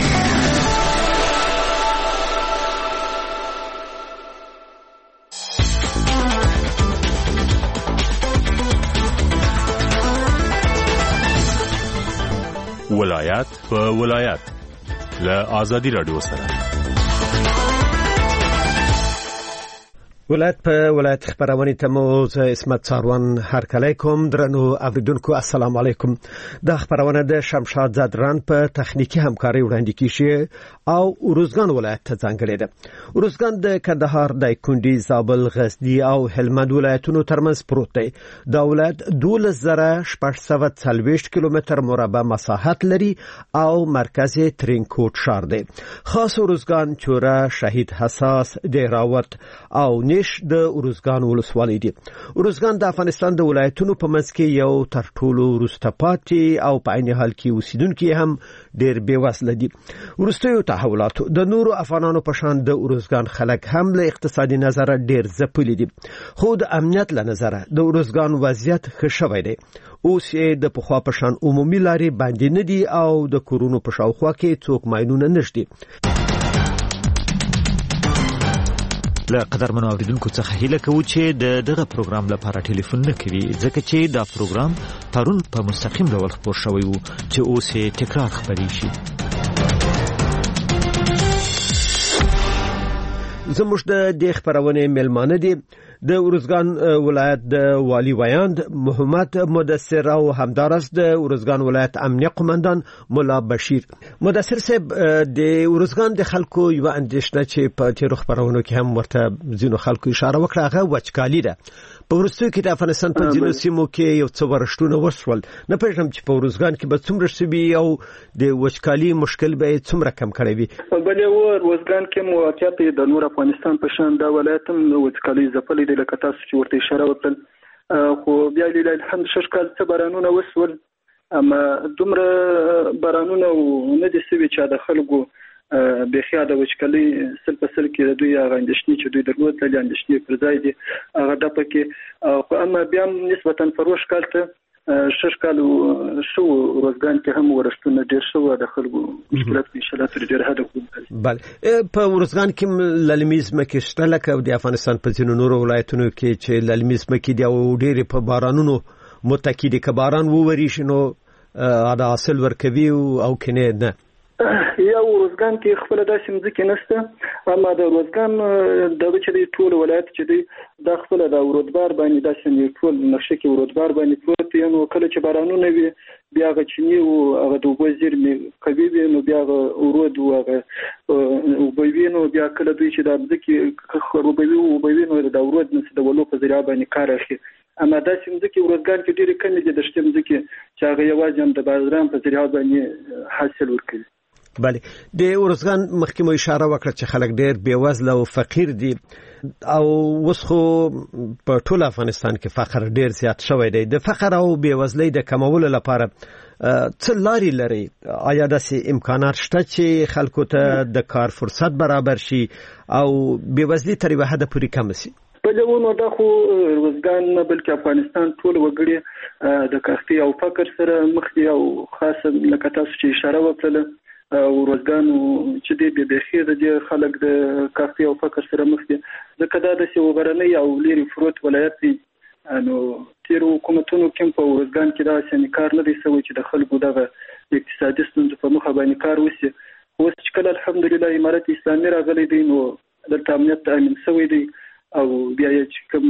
ولایت په ولایت له ازادي رادیو سره ولایت په ولایت خبرونه ته مو اسمت څاروان هرکلی کوم. درنو اوریدونکو السلام علیکم. د خبرونه د شمشاد زادران په تخنیکی همکاري وړاندې کیږي او روزګان ولایت ته ځانګړی ده. روزګان د کندهار، دایکنډي، زابل، غزنی او هلمند ولایتونو ترمنځ پروت دی. دا ولایت دولس زره شپږ سوه څلوېښت کیلومتر مربع مساحت لري او مرکز یې ترینکوټ ښار دی. خاص روزګان، چوره، شهید حساس، دیراوت او د روزګان ولسوالۍ دي. روزګان د افغانستان د ولایتونو په منځ کې یو تر ټولو وروسته پاتې او په عین حال کې اوسیدونکي هم ډېر بې وزله دي. وروستیو تحولاتو د نورو افغانانو په شان د روزګان خلک هم له اقتصادي نظره ډېر ځپلي دي، خو د امنیت له نظره د روزګان وضعیت ښه شوی دی. اوس یې د پخوا په شان عمومي لارې باندې نه دي او د کورونو په شاوخوا کې څوک ماینونه نشته. له قدرمنو اوریدونکو څخه هیله کوو چې د دغه پروګرام لپاره ټلیفون نه کوي، ځکه چې دا پروګرام پرون په مستقیم ډول خبر شوی وو چې اوس یې تکرار خبري شي. زموږ د دې خبرونه ملمانه دي د روزګان ولایت د والی ویاند محمد مدثر او همدارس د روزګان ولایت امنیه قومندان مولا بشیر. مدثر صاحب، د روزګان د خلکو یو اندیشنه چې په تیر خبرونو کې هم ورته ځینو خلکو اشاره وکړه هغه وچکالي ده. په ورستیو کې د افغانستان په ځینو سیمو کې یو څه ورښتونه وشول. نه پېژنم چې په روزګان کې به څومره شوي او د وچکالي مشکل به څومره کم کړی وي. بلې و روزګان کې موقعیت د نور افغانستان په شان دا ولایت هم وچکالي ځپلې دی، لکه تاسو چې ورته اشاره وکړل. خو بیا لله الحمد شش کال څه بارانونه وشول اما دومره بارانونه نه دي سوي چې د خلکو بخیا د وچکلي سل په سل کې دوی هغه اندشنی چې دوی درلود د اندشنی پر ځای دي هغه د پکې او اما بیا نسبتا فروش کالته شش کال شو روزګان کې هم ورشتونه ډیر شو د خلکو مشکلات ان شاء الله تر ډیر حد کوي. بله په ورزګان کې للمیز مکه شته لکه د افغانستان په ځینو نورو ولایتونو کې چې للمیز مکه دی او ډیر په بارانونو متکی دي که باران ووري شنو دا حاصل ورکوي او کنه نه یا روزګان کې خپل داسې مځکه نشته اما د روزګان د چې ټول ولایت چې دی د خپل د ورودبار باندې داسې ټول نقشه کې ورودبار باندې پروت دی نو کله چې بارانونه وي بیا غچنی او هغه د وزیر می کوي نو بیا ورود او هغه او بوینو بیا کله دوی چې د مځکه خروبوي او بوینو د ورود نس د ولو په ذریعہ باندې کار اخلي اما داسې مځکه ورزګان کې ډېر کم دي د شته مځکه چې هغه یوازې هم د بازاران په ذریعہ باندې حاصل ورکوي. بله د ورزګان مخکې مو اشاره وکړه چې خلک ډېر بېوزله او فقیر دي او اوس خو په ټول افغانستان کې فقر ډېر زیات شوی دی. د فقر او بېوزلۍ د کمولو لپاره څه لارې لري؟ آیا داسې امکانات شته چې خلکو ته د کار فرصت برابر شي او بېوزلي تر یوه حده پورې کمه شي؟ بلونو دا خو روزګان نه بلکې افغانستان ټول وګړي د کښتۍ او فقر سره مخ دي او خاصه لکه تاسو چې اشاره وکړه او روزګان چې دی به بخیر دي خلک د کښتۍ او فقر سره مخ دي ځکه دا د سیوغرنۍ او لیری فروت ولایت دی نو تیر حکومتونو کوم په روزګان کې دا سم کار نه دی سوي چې د خلکو دغه اقتصادي ستونزې په مخه باندې کار وشي. اوس چې کله الحمدلله امارت اسلامي راغلی دی نو د امنیت تامین شوی دی او بیا چې کوم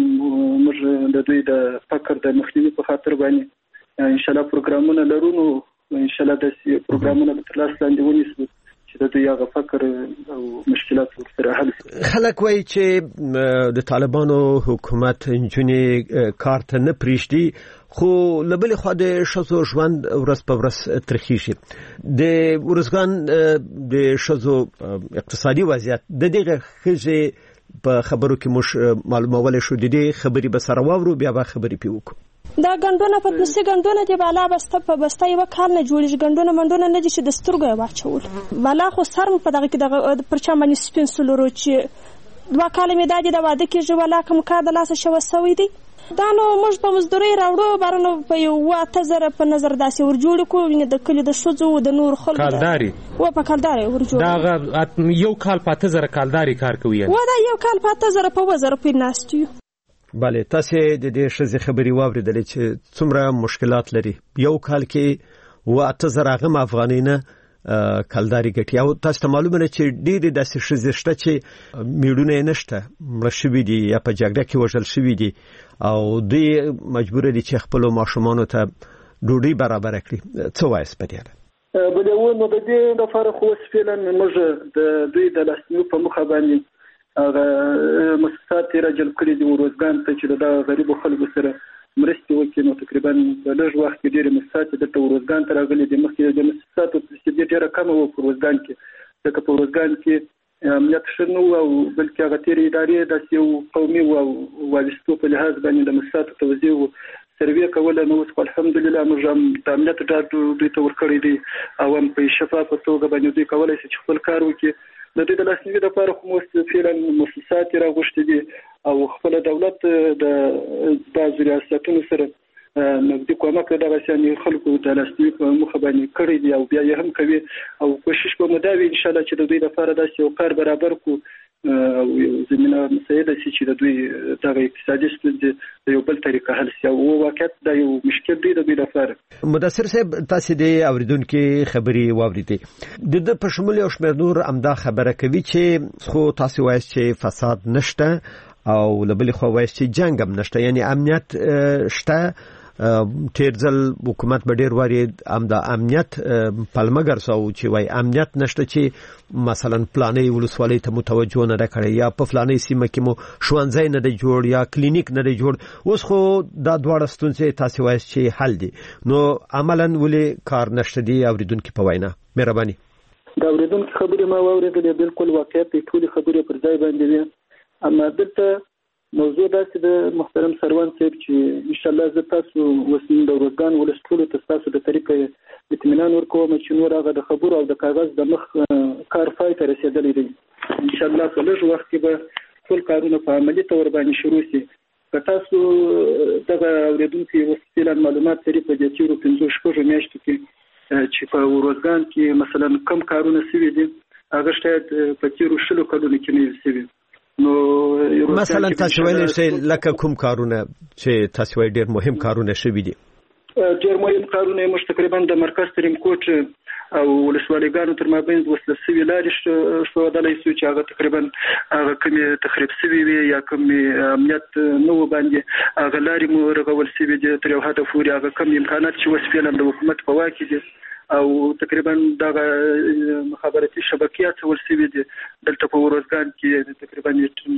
موږ د دوی د فقر د مخنیوي په خاطر باندې ان شاء الله پروګرامونه لرو نو ان شاء الله د پروګرامونه په تر لاس لاندې ونیسو چې د دوی هغه فقر او مشکلات ورسره حل شي. خلک وایي چې د طالبانو حکومت نجونې کار ته نه پرېږدي خو له بلې خوا د ښځو ژوند ورځ په ورځ ترخیږي. د ورزګان د ښځو اقتصادي وضعیت د دغه ښځې په خبرو کې موږ معلومول شو د دې خبرې به سره واورو بیا به خبرې پې وکړو. دا ګنډونه په دسي ګنډونه دی بالا بسته په بسته یو کال نه جوړیږي ګنډونه منډونه نه دي چې د سترګو یې واچول بالا خو سر په دغه کې دغه پرچا باندې سپین سلورو چې دوه کال مې دا دي د واده کېږي ولا کوم کار د لاسه شوی سوی دی دا نو موږ په مزدورۍ راوړو بارنو په یو اته زره په نظر داسې ورجوړ کړو د کلي د ښځو د نور خلکو کالداري و په کالداري ورجوړ دا یو کال په اته زره کالداري کار کوي و دا یو کال په اته زره په وزر په ناستیو. بله تاسو د دې ښځې خبرې واوریدلې چې څومره مشکلات لري یو کال کې و اته زره غم افغانۍ نه کلداري ګټي او تاسو ته معلومه ده چې ډېرې داسې ښځې شته چې میړونه یې نشته مړه شوي دي یا په جګړه کې وژل شوي دي او دوی مجبوره دي چې خپلو ماشومانو ته ډوډۍ برابره کړي. څه وایاست په دې اړه؟ بله نو د دې لپاره خو اوس فعلا موږ د دوی د لاسنیوي په مخه باندې هغه مؤسسات را جلب کړي دي روزګان ته چې د غریبو خلکو سره مرستې وکړي نو تقریبا په لږ وخت کې ډېرې مؤسسات د روزګان ته راغلي دي مخکې د مؤسساتو ترتیب ډېره کمه وه په روزګان کې ځکه په روزګان کې امنیت ښه نه و او بلکې هغه تېرې ادارې داسې یو قومي او وابستو په لحاظ باندې د مؤسساتو توزیع و سروې کوله نو اوس الحمدلله موږ هم د امنیت ډاډ دوی ته ورکړی دی او هم په شفافه توګه باندې دوی کولی شي چې خپل کار وکړي. د دې د لاسنیوي لپاره خو موږ فعلا مؤسسات راغوښتي دي او خپل دولت د بعضو ریاستونو سره نقدي کومک دغه شان خلکو د لاسنیوي په مخه باندې کړی دی او بیا یې هم کوي او کوشش به مو دا وي ان شاء الله چې د دوی لپاره داسې یو کار برابر کړو او زمينه مساعده شي چې د دوی دغه اقتصادي ستونزې د یو بل طریقه حل شي او واقعیت دا یو مشکل دی د دوی لپاره. مدثر صاحب تاسو د اوریدونکو خبري واوریدې د د په شمول یو شمېر نور امدا خبره کوي چې خو تاسو وایي چې فساد نشته او لبلې خو وایي چې جنگ هم نشته یعنی امنیت شته تیر ځل حکومت به ډیر واري امدا امنیت پلمګر سو چې وای امنیت نشته چې مثلا پلانې ولسوالۍ ته متوجه نه کړي یا په فلانې سیمه کې مو شوانځای نه دی جوړ یا کلینیک نه دی جوړ اوس خو دا دواړه ستونزې تاسو وایي چې حل دي نو عملاً ولې کار نشته دی اوریدونکو په وینا مهرباني دا اوریدونکو خبرې ما واورېدلې بالکل واقعیت ټول خبرې پر ځای باندې اما دلته موضوع داسې د محترم سروان صاحب چې ان شاء الله زه تاسو وسیم د روزګان ولس ټولو ته تاسو د طریقې اطمینان ورکوم چې نور هغه د خبرو او د کاغذ د مخ کار پای ته رسیدلی دی. ان شاء الله په لږ وخت کې به ټول کارونه په عملي تور باندې شروع شي. که تاسو دغه اوریدونکو وسیله معلومات لري په دې تیرو پنځو شپږو میاشتو کې چې په روزګان کې مثلا کم کارونه شوي دي هغه شاید په تیرو شلو کلونو کې نه شوي. نو مثلا تاسو ویل چې لکه کوم کارونه چې تاسو ویل ډېر مهم کارونه شوي دي؟ ډېر مهم کارونه موږ تقریبا د مرکز تریم کوټ او ولسوالیګانو تر مابین وسله سوي لارې ښودلی شو چې هغه تقریبا هغه کومې تخریب سوي وي یا کومې امنیت نه و باندې هغه لارې مو رغول سوي دي تر یو حده پورې. هغه کوم امکانات چې اوس فعلا د حکومت په واک کې دي او تقریبا دغه مخابراتي شبکې اچول شوي دي دلته په روزګان کې تقریبا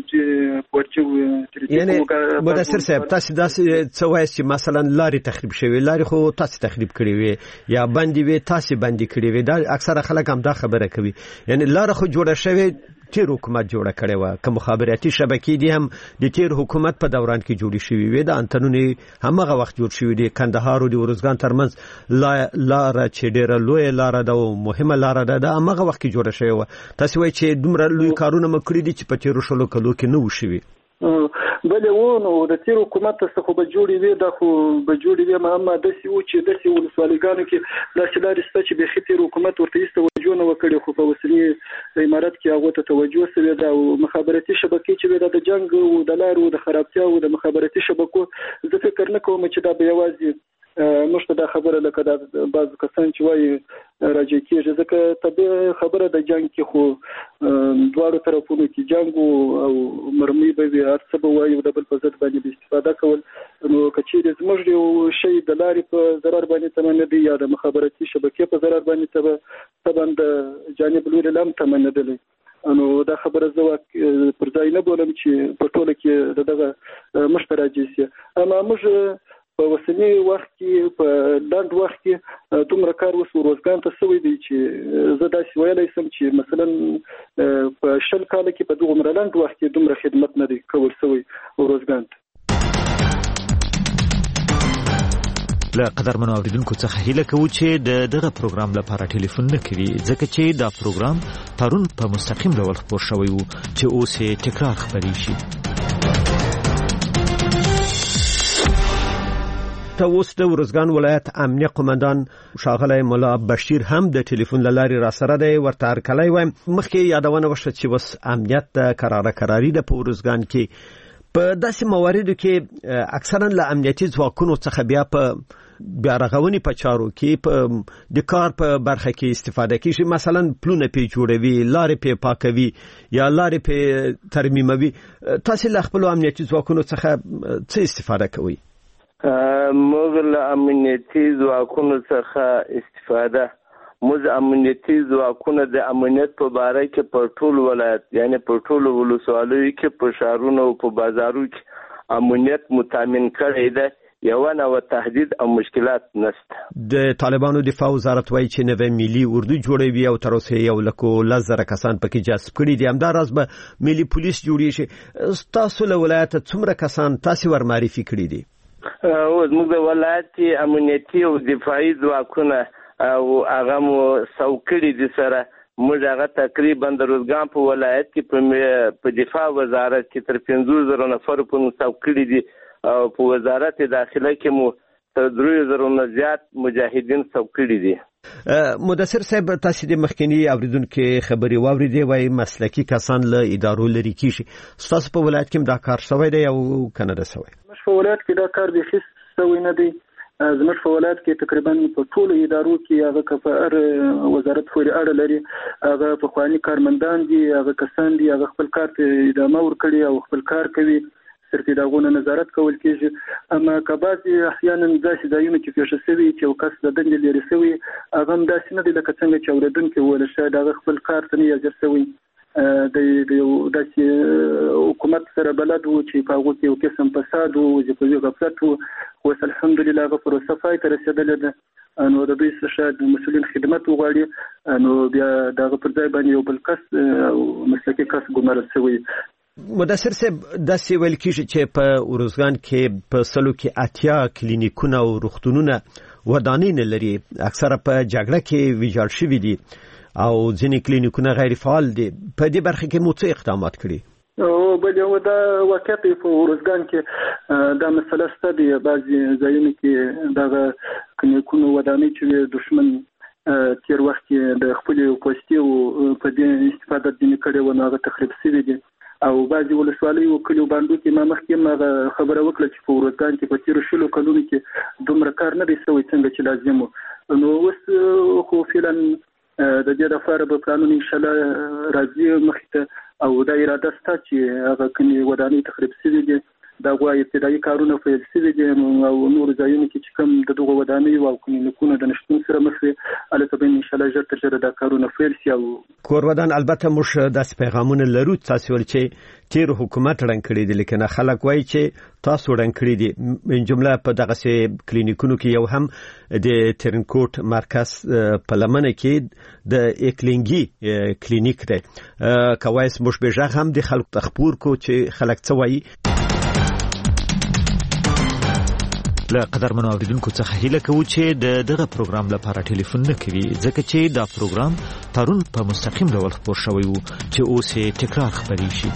پورچو یعنی مدثر صاحب تاسو داسې څه وایي چې مثلا لارې تخریب شوي لارې خو تاسو تخریب کړې وي یا باندې وي تاسو باندې کړې وي دا اکثره خلک هم دا خبره کوي. یعنی لار خو جوړه شوی تیر حکومت جوړه کړې و که مخابراتي شبکې دي هم د تیر حکومت په دوران کې جوړې شوي وي د انتنونې همغه وخت جوړ شوي دي. کندهار او د روزګان ترمنځ لاره چې ډېره لویه لاره ده او مهمه لاره ده د همغه وخت کې جوړه شوې وه. تاسو وایئ چې دومره لوی کارونه مو کړي دي چې په تیرو شلو کلو کې نه وو شوي. بلې و نو د تیر حکومت څخه خو به جوړې وي دا خو به جوړې وي اما داسې و چې داسې ولسوالیګانو کې داسې لارې شته چې بیخي تیر حکومت ورته هېڅ توجه نه وکړي خو په اوسني امارت کې هغو ته توجه شوې ده او مخابراتي شبکې چې وي دا د جنګ او د لارو د خرابتیاو د مخابراتي شبکو زه فکر نه کوم چې دا به یوازې موږ ته دا خبره لکه دا بعض کسان چې وایي راجع کېږي ځکه طبیعي خبره د جنګ کې خو دواړو طرفونو کې جنګ او مرمۍ به وي هر څه به وایي د بل په ضد باندې به استفاده کول. نو که چیرې زموږ یو شی د لارې په ضرر باندې تمه نه دی یا د مخابراتي شبکې په ضرر باندې طبعا د جانب لوري لا هم تمه نه دی. نو دا خبره زه پر ځای نه بولم چې په ټوله کې دغه موږ ته راجع شي. اما موږ په اوسني وخت کې په لنډ وخت کې دومره کار اوس روزګان ته شوی دی چې زه داسې ویلی شم چې مثلا په شل کاله کې په دومره لنډ وخت کې دومره خدمت نه دی کول شوی روزګان ته. له قدرمنو اوریدونکو څخه هیله کوو چې د دغه پروګرام لپاره ټلیفون نه کوي ځکه چې دا پروګرام پرون په مستقیم ډول خپور شوی وو چې اوس یې تکرار خپرې شي. ته اوس د روزګان ولایت امنیه قومندان ښاغلی ملا بشیر هم د ټلیفون له لارې راسره دی ورته هرکلی وایم. مخکې یادونه وشوه چې اوس امنیت د کراره کراري ده په روزګان کې. په داسې مواردو کې اکثرا له امنیتي ځواکونو څخه بیا په بیا رغونې په چارو کې په د کار په برخه کې استفاده کیږي. مثلا پلونه پې جوړوي لارې پې پاکوي یا لارې پې ترمیموي. تاسې له خپلو امنیتي ځواکونو څخه څه استفاده کوئ؟ موږ له امنیتي ځواکونو څخه استفاده موږ امنیتي ځواکونه د امنیت په باره کې په ټول ولایت یعنی په ټول ولسوالیو کې په ښارونو او په بازارو کې امنیت متامین کړی دی. یو نوع تهدید او مشکلات نشته. د طالبانو دفاع وزارت وایي چې نوې ملي اردو جوړوي او تر اوسه یو لکو لس زره کسان پکې جذب کړي دي. همداراز به ملي پولیس جوړیږي. تاسو له ولایته څومره کسان تاسو ور معرفي کړي دي؟ او زموږ د ولایت امنیتي او دفاعي ځواکونه او هغه مو څوکړي دي سره موږ هغه تقریبا د روزګان په ولایت کې په دفاع وزارت کې تر پنځوس زره نفر په څوکړي دي او په وزارت داخله کې مو تر درې زره نه زیات مجاهدین څوکړي دي. مدثر صاحب تاسو د مخکنی اوریدونکو خبري واوریدې وای مسلکی کسان له ادارو لري کیږي. تاسو په ولایت کې دا کار شوی دی او کنه دا شوی؟ مش په ولایت کې دا کار به هیڅ شوی نه دی. زموږ په ولایت کې تقریبا په ټولو ادارو کې هغه کفار وزارت پورې اړه لري. هغه په خواني کارمندان دي هغه کسان دي هغه خپل کار ته ادامه ورکړي او خپل کار کوي. صرف داغونه نظارت کول کېږي. اما که بعضې احیانا داسې ځایونه کې پیښه شوي چې یو کس د دندې لرې شوي هغه هم داسې نه دی لکه څنګه چې اورېدونکي وویل شاید هغه خپل کار ته نه حاضر شوی. د یو داسې حکومت سره بلد و چې په هغو کې یو قسم فساد و وظیفوي غفلت و. اوس الحمدلله هغه پروسه پای ته رسېدلې ده. نو د دوی څخه شاید مسؤلین خدمت وغواړي نو بیا د هغه پر ځای باندې یو بل کس او مسلکي کس ګمارل شوی. مدثر صاحب داسې ویل کېږي چې په ارزګان کې په سلو کې اتیا کلینیکونه او روغتونونه ودانۍ نه لري، اکثره په جګړه کې ویجاړ شوي دي او ځینې کلینیکونه غیر فعال دي. په دې برخه کې مو څه اقدامات کړي؟ او بل یو دا واقعیت په ورزګان کې دا مسله شته دی. بعضي ځایونو کې دا کلینیکونه ودانۍ چې دشمن تیر وخت کې د خپل پوسټي او په دې استفاده دي کړي و نو هغه تخریب شوی دي او بعضي ولسوالۍ او کلیو باندې کې ما مخکې ما خبره وکړه چې په ورزګان کې په تیر شلو کلونو کې دومره کار نه دی شوی څنګه چې لازم و. نو اوس خو فعلا د دې لپاره به پلانونه ان شاء الله راځي مخته او دا اراده ستا چې هغه کني ودانۍ تخریب شوی دي دا غواړي ابتدایي کارونه پیل شوي دي او نور ځایونه کې چې کوم د دغه ودانۍ او کلینیکونه د نشټون سره مخ وي البته به ان شاء الله ژر تر ژره دا کارونه پیل شي. او کورودان البته موږ داسې پیغامونه لرو تاسو ول چې تیر حکومت رنګ کړی دي لیکن خلک وایي چې تاسو رنګ کړی دي. من جمله په دغه سي کلینیکونو کې یو هم د ترنکوټ مرکز په لمنه کې د اکلینګي کلینیک دی. کوایس موږ به ژغ هم د خلک تخپور کو چې خلک څه وایي. له قدرمنو اوریدونکو څخه هیله کوو چې د دغه پروګرام لپاره ټلیفون نه کوي ځکه چې دا پروګرام پرون په مستقیم ډول خبر شوی وو چې اوس یې تکرار خبري شي.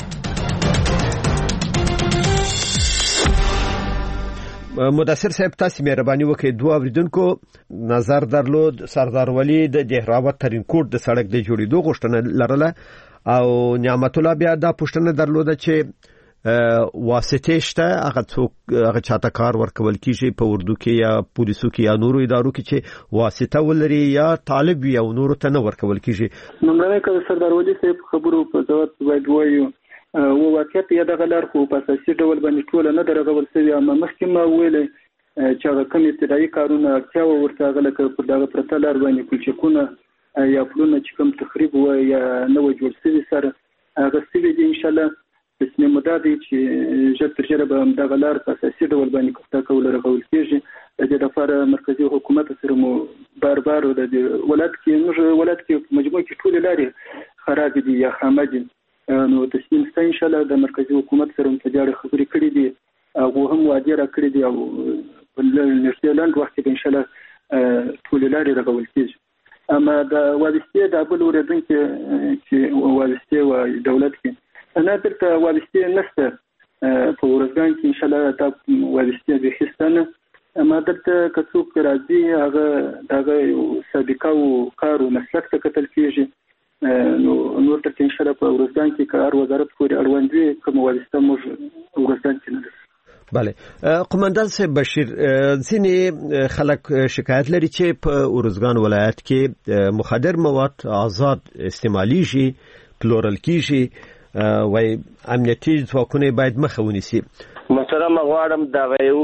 مدثر صاحب تاسو مهرباني وکړئ دوه اوریدونکو نظر درلود سردار ولی د دهراوت ترینکوټ د سړک د جوړېدو غوښتنه لرله او نعمت الله بیا دا پوښتنه درلوده چې واسطه شته هغه څوک هغه چاته کار ورکول کیږي په اردو کې یا پولیسو کې یا نورو ادارو کې چې واسطه ولري یا طالب یا نورو ته نه ورکول کیږي. نمبر یک سردار ولی صاحب خبرو په ځواب باید وایو او واقعیت یا د غلار خو په اساسي ډول باندې ټول نه درغول شوی اما مخکې ما ویل چې هغه کوم ابتدایي کارونه اړتیا ورته غلکه په دغه پرتلار باندې پلچکونه یا پلونه چې کوم تخریب و یا نو جوړ شوی سره هغه سوي دي ان شاء الله اسمه مدادي چې ژر تر ژره به د غلار په اساسي ډول باندې کوته کول راغول کېږي. د دې لپاره مرکزی حکومت سره مو بار بار د ولادت کې موږ ولادت کې مجموعه کې ټول لارې خراب دي یا خامه دي نو تسلیم ست ان شاء الله د مرکزی حکومت سره متجاړ خبرې کړې دي او هم وعده را کړې دي او په نشټلاند وخت کې ان شاء الله ټول لارې راغول کېږي. اما د وابسته د بل اوریدونکو چې وابسته و دولت کې انا درته وابسته نشته په ورځګان کې ان شاء الله دا وابسته به خستانه اما درته کڅوک راځي هغه دغه سابقه او کار او مسلک ته کتل کېږي نو نور ته ان شاء الله په ورځګان کې کار وزارت پورې اړوند وي کوم وابسته موږ ورځګان کې نه. بله قومندان صاحب بشیر ځینې خلک شکایت لري چې په ورځګان ولایت کې مخدر مواد آزاد استعماليږي پلورل کیږي وای امنیتي ځواکونه باید مخه ونیسي. محترم غواړم دا یو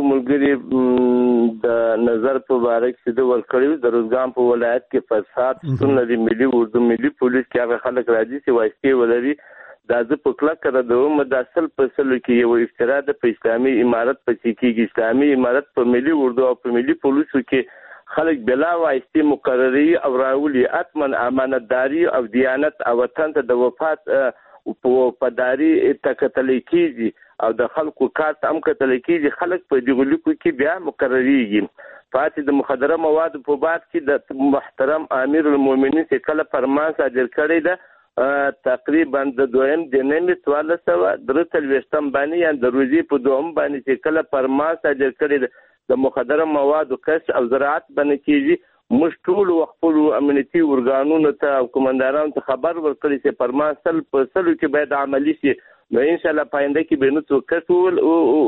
ملګری د نظر په اړه چې د ورکړیو د روزګان په ولایت کې فساد ستون لري ملي اردو ملي پولیس کې هغه خلک راځي چې وایي ولري دا ز په کله کړه د مداخل په سلو کې یو افترا د اسلامي امارت په کې اسلامي امارت په ملي اردو او په ملي پولیسو کې خلک بلا وایي مقرري او راولي اتمن امانتداري او دیانت او وطن ته د وفات په پداري تکتل کیږي او د خلکو کارت هم کتل کیږي خلک په دغه لیکو کې بیا مقرریږي. فاتح د مخدره مواد په باب کې د محترم امیر المؤمنین چې کله فرمان صادر کړی ده تقریبا د دویم د نیمه سوال سره درته وشتم باندې یا د روزي په دوم باندې چې کله فرمان صادر کړی ده د مخدره مواد او کس او زراعت باندې کیږي موږ ټول خپل امنیتي ورګانونو ته او کمانډارانو ته خبر ورکړی چې فرمان سل په سلو کې باید عملی شي نو ان شاء الله پاینده کې به نو څوک کټول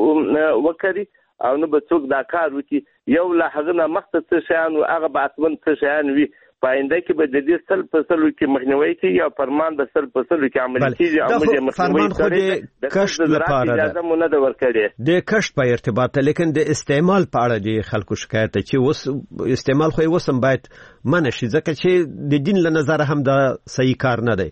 وکړي او نو به څوک دا کار وکړي یو لا هغه مخته څه شان او هغه به اتمن څه شان وي پاینده کې به د دې سل په سلو کې مخنیوي کوي او فرمان به سل په سلو کې عملی کیږي او موږ فرمان خو د کشت لپاره اجازه مونږ نه ورکړي د کشت په ارتباط لیکن د استعمال په اړه د خلکو شکایت چې اوس استعمال خو وسم باید منشي ځکه چې د دین له نظر هم دا صحیح کار نه دی.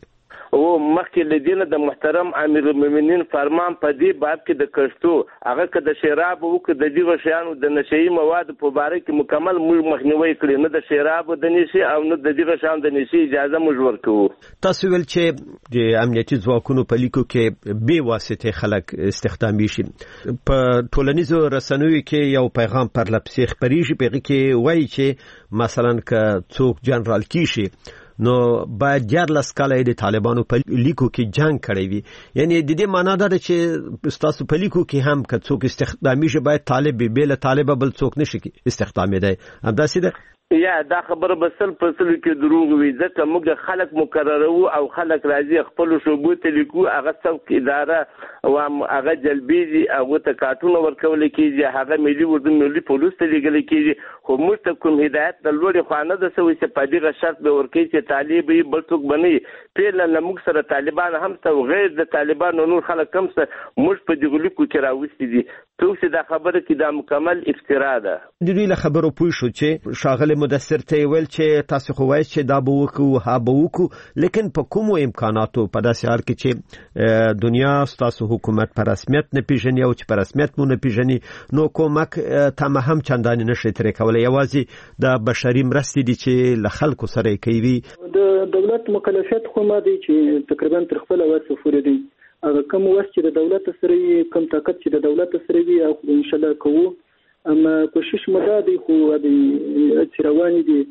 او مخکې لدینه د محترم امیر المؤمنین فرمان په دې باب کې د کښتو هغه که د شراب او که د دغه شیانو د نشئی مواد په باره کې مکمل موږ مخنیوي کړی، نه د شراب د نشي او نه د دغه شیانو د نشي اجازه موږ ورکوو. تاسو ویل چې د امنیتي ځواکونو په لیکو کې بې واسطه خلک استخدامي شي. په ټولنیزو رسنیو کې یو پیغام پر لپسې خبرېږي په کې وایي چې مثلا که څوک جنرال کیشي نو باید دیارلس کاله د طالبانو په لیکو کې جنگ کړی وي. یعنی د دې معنا دا ده چې تاسو په لیکو کې هم که څوک استخدامي شي باید طالب به له طالب بل څوک نشي استخدامي دی. همداسې ده؟ یا دا خبره بسل پسل کې دروغ وي، ځکه موږ خلک مقررو او خلک راځي خپل شوبو ته لیکو، هغه څوک اداره او هغه جلبيږي هغه ته کارتونه ورکول کیږي، هغه ملي وردن ملي پولیس ته لیږل کیږي. خو موږ ته کوم هدایت د لوري خوانه د سوي چې په دغه شرط به ورکړي چې طالب بل څوک بني پیل نه موږ سره طالبان هم څو غیر د طالبانو نور خلک هم څه موږ په دغه لیکو کې راوستي دي. څوک دا خبره کې دا مکمل افترا ده. د دوی له خبرو پوه شو چې شاغله مدثر ته ویل چې تاسو خو وایي چې دا به وکړو ها به وکړو، لیکن په کومو امکاناتو په داسې حال کې چې دنیا تاسو حکومت په رسمیت نه پیژني او چې په رسمیت مو نه پیژني نو کومک ته هم چندانې نشي ترې کولای، یوازې د بشري مرستې دي چې له خلکو سره کوي. د دولت مکلفیت خو ما دي چې تقریبا تر خپل وسه پورې دي، هغه کوم وخت چې د دولت سره کوم طاقت چې د دولت سره وي او ان شاء الله کوو. اما کوشش مده دی خو د چرواني دي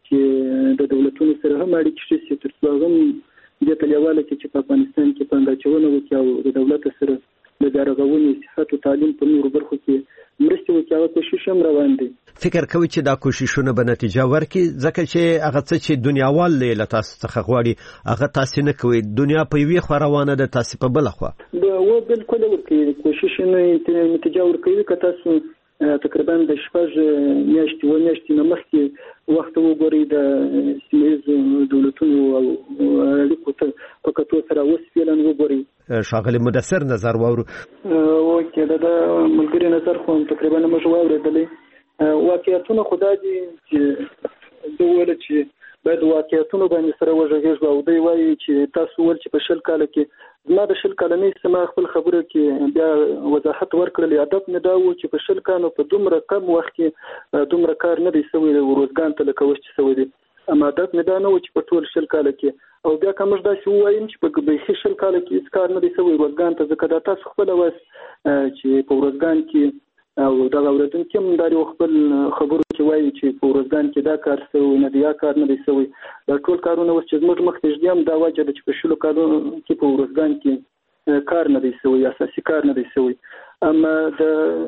چې د دولتونو سره هم اړیکې شي تر څو هم د تلیواله چې په افغانستان کې پنځه وکړي او د دولت سره د دارغونی صحت او تعلیم په نور برخو کې مرستې وکړي او کوشش هم روان دي. فکر کوي چې دا کوششونه به نتیجه ورکړي، ځکه چې هغه څه چې دنیاوال له تاسو څخه غواړي هغه تاسو نه کوي، دنیا په یوه خوا روانه ده تاسو په بل خوا. دا و بالکل ورکړي کوشش نه نتیجه ورکړي که تاسو تقریبا د شپږ میاشتې و میاشتې نه مخکې وخت وګورئ د سیمه دولتونو او اړیکو ته په کتو سره اوس فعلا وګورئ. شاغلی مدثر نظر واورو. اوکې دا د ملګری نظر خو تقریبا موږ واورېدلې. واقعیتونه خدا دي چې د ویل چې باید واقعیتونه باندې سره وژغېږو او دوی وایي چې تاسو ول چې په شل کال کې زما د شل کلنۍ سما خپل خبره کې بیا وضاحت ورکړل. هدف نه دا و چې په شل کالو په دومره کم وخت کې دومره کار نه دی سوی ورځګان ته لکه وشت سوی دی، اما هدف نه دا نه و چې په ټول شل کال کې او بیا کوم دا چې وایم چې په بیخي شل کال کې هیڅ کار نه دی سوی ورځګان ته، ځکه دا تاسو خپل واس چې په ورځګان کې او دا اوردون کې هم دا خپل خبرو چې وایي چې په ورځګان کې دا کار سوی نه دی یا کار نه دی سوی. دا ټول کارونه اوس چې موږ مخ ته ځم دا وجه ده چې په شلو کارونو کې په ورځګان کې کار نه دی سوی، اساسي کار نه دی سوی. اما د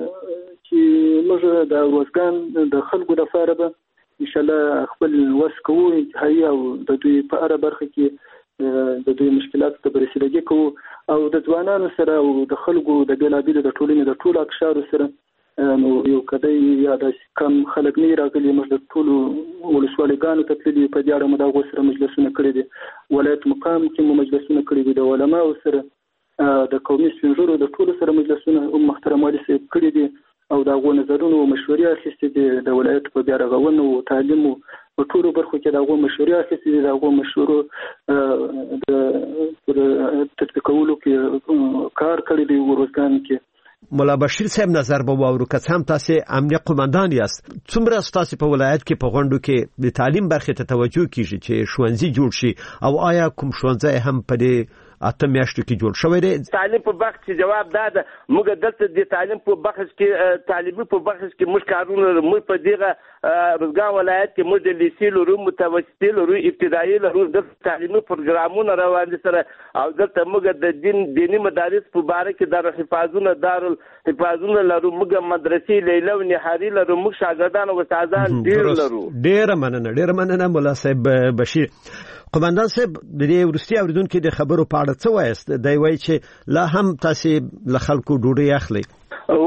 چې موږ د ورځګان د خلکو لپاره به ان شاء الله خپل وس کوو انتهایی او د دوی په اړه برخه کې د دوی مشکلات ته برسېدګي کوو او د ځوانانو سره او د خلکو د بیلابیلو د ټولنې د ټولو اقشارو سره نو یو کدی یا د کم خلک نه راغلي، موږ د ټولو ولسوالیګانو ته تللي په دې اړه موږ د سره مجلسونه کړي دي، ولایت مقام کې مو مجلسونه کړي دي، د علماو سره د قومي سپینږیرو د ټولو سره مجلسونه هم محترم والي صاحب کړي دي او د هغو نظرونو او مشورې اخیستې دي. د ولایت په بیا رغونو او تعلیمو په ټولو برخو کې د هغو مشورې اخیستې دي، د هغو مشورو د تطبیقولو کې کار کړی دی ورځګان کې. مولا بشیر صاحب نظر به واورو که هم تاسو امنیت قومندان یاست، څومره تاسو په ولایت کې په غونډو کې د تعلیم برخې ته توجه کیږي چې ښوونځي جوړ شي او آیا کوم ښوونځي هم په دې اته میاشتو کې جوړ شوی دی؟ تعلیم په بخش کې جواب دا ده موږ دلته د تعلیم په بخش کې تعلیمي په بخش کې موږ کارونه موږ په دغه روزګان ولایت کې موږ د لیسې لرو، متوسطې لرو، ابتدایي لرو، د تعلیمي پروګرامونه روان دي سره او دلته موږ د دین دینی مدارس په باره کې دارالحفاظونه دارالحفاظونه لرو، موږ مدرسې لیلا او نهاري لرو، موږ شاګردان او استادان ډیر لرو. ډیر مننه ډیر مننه مولا صاحب بشیر. قومندان صاحب د دې ورستي اوریدونکو د خبرو په اړه څه وایست؟ دی وایي چې لا هم تاسو له خلکو ډوډۍ اخلي. او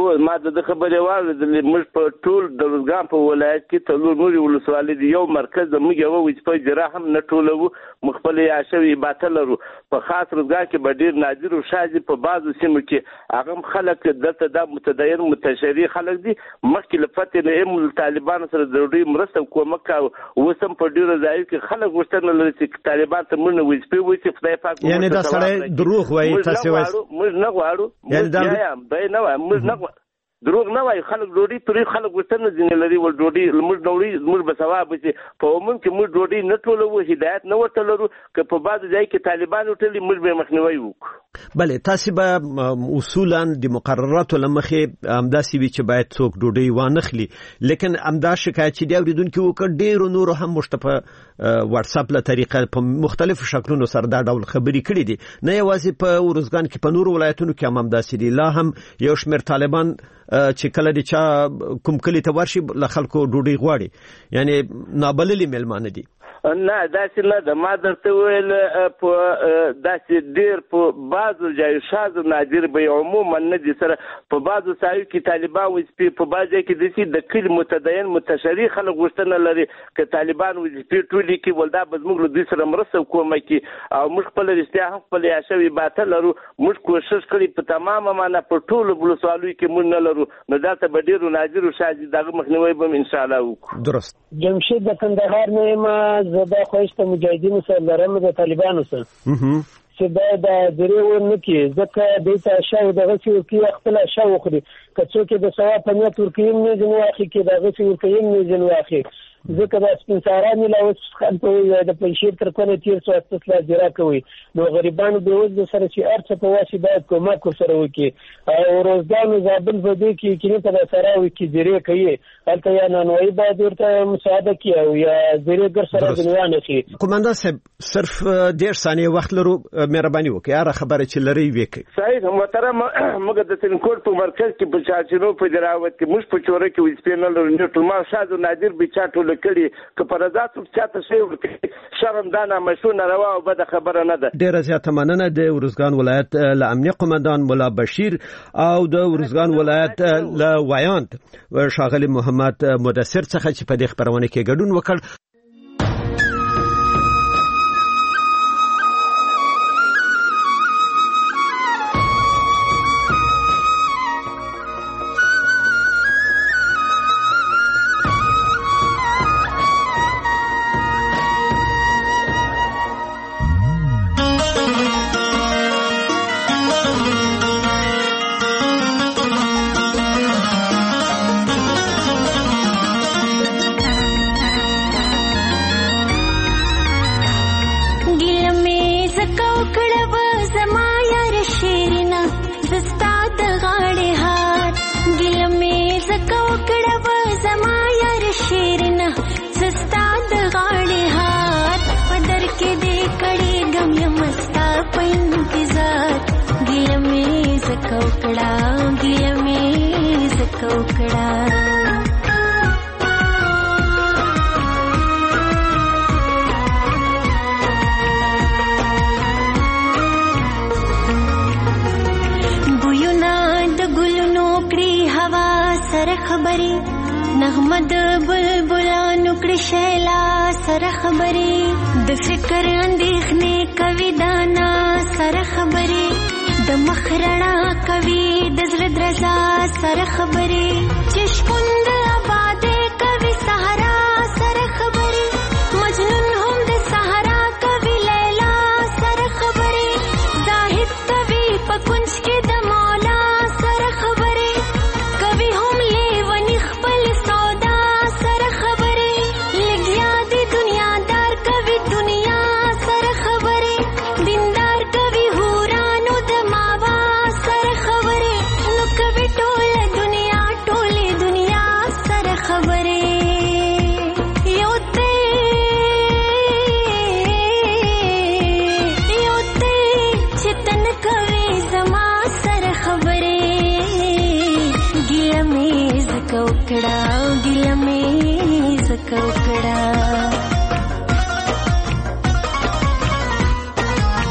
ما د خبرې واورېدلې موږ په ټول د روزګان په ولایت کې څلور نورې ولسوالۍ دي یو مرکز د موږ یوه وظیفه اجرا هم نه ټولوو موږ خپل یا شوي باته لرو په خاص روزګان کې به ډېر نادر و شاذ په بعضو سیمو کې هغه هم خلک دلته دا متدین متشرع خلک دي مخکې له فتحې نه هم طالبانو سره د ډوډۍ مرسته کومک کوه اوس هم په ډېرو ځایو کې خلک غوښتنه لري چې طالبان ته موږ نه وظیفې وایي خدای پاک یعنې دا سړی دروغ وایي تاسې وایي موږ نه غواړو موږ یا به نه وایو موږ نه دروغ نه وایي خلک ډوډۍ پرې خلک غوښتنه ځینې لري ول ډوډۍ موږ ډوډۍ موږ به ثواب شي په عموم کې موږ ډوډۍ نه ټولوو هدایت نه ورته لرو که په بعضو ځای کې طالبان وټلي موږ به مخنیوی وکړو بلې تاسې به اصولا د مقرراتو له مخې همداسې وي چې باید څوک ډوډۍ وانخلي لیکن همدا شکایت چې دی اورېدونکي وکړ ډېرو نورو هم موږ ته په واتساپ له طریقه په مختلفو شکلونو سره دا ډول خبرې کړي دي نه یوازې په ارزګان کې په نورو ولایتونو کې هم همداسې دي لا هم یو شمېر طالبان چې کله د چا کوم کلي ته ورشي له خلکو ډوډۍ غواړي یعنې نابللي میلمانه دي نه داسې نه ده ما درته وویل په داسې ډېر په بعضو ځایو شاذ و نادر به یې عموما نه دي سره په بعضو ځایو کې طالبان وظیفې په بعض ځای کې داسې د کلي متدین متشرع خلک غوښتنه لري که طالبان وظیفې ټولې کړي ول دا به زموږ له دوی سره مرسته وکړو کړي او موږ خپله رښتیا هم خپل یا شوي باته لرو موږ کوشش کړی په تمامه معنا په ټولو ولسوالیو کې موږ نه لرو نو دلته به ډېرو نادرو شاذ د هغه مخنیوی به هم انشاءالله وکړو درست جمشید د کندهار نه یم زه دا خواهش د مجاهدینو سره لرم د طالبانو سره چې دا د درې ونه کې ځکه دوی ته شاو دغسې ورکوي خپله شا وخوري که څوک یې د ثواب په نیت ورکوي هم نه ځینې واخلي کې دغسې ورکوي هم نه ځینې واخلي ځکه دا سپین ساران لا اوس خلکو د پنجشیر تر کونه تېر سو استثلا اجرا کوي نو غریبانو بېوزلو سره چې هر څه په واسي باید کومک ورسره وکړي او روزګان و زابل په دې کې کینې ته به سره وي چې زیرې کوي هلته یا نانوایي باید ورته مساعده کړي او یا زیرېګر سره دنیا نه کړي قومندان صاحب صرف ډېر ثانیې وخت لرو مهرباني وکړئ هره خبره چې لرئ ویې کوئ صحیح محترم موږ د سنکوټ په مرکز کې په چارچینو په جراوت کې موږ په چوره کې وظیفې نه لرو نه ټول ما شاذ و نادر به چا ټوله کړي که په رضا څوک چاته شی ورکړي شرم دا نامشروع ناروا او بده خبره نه ده ډېره زیاته مننه د ارزګان ولایت له امنیه قومندان ملا بشیر او د ارزګان ولایت له وایاند ښاغلي محمد مدثر څخه چې په دې خپرونه کې ګډون وکړ نغمد بلبلانو کړي شیلا سره خبرې د فکر اندېښنې کوي دانا سره خبرې د مخ رڼا کوي د زړه درزا سره خبرې چې شپون د آبادې کوي صحرا سره خبرې مجنون هم د صحرا کوي لیلا سره خبرې زاهد کوي په کونج کې د مولا سره خبرې کوي هم لیونی خپل سودا سره خبرې لګیا دی دنیادار کوي دنیا سره خبرې دیندار کوي هورانو د ماوا سره خبرې نو کوي ټول دنیا ټول دنیا سره خبرې یو ته یو ته چې تن کوي زما سره خبرې ګیله مې زکه وکړه ګیله مې زکه وکړه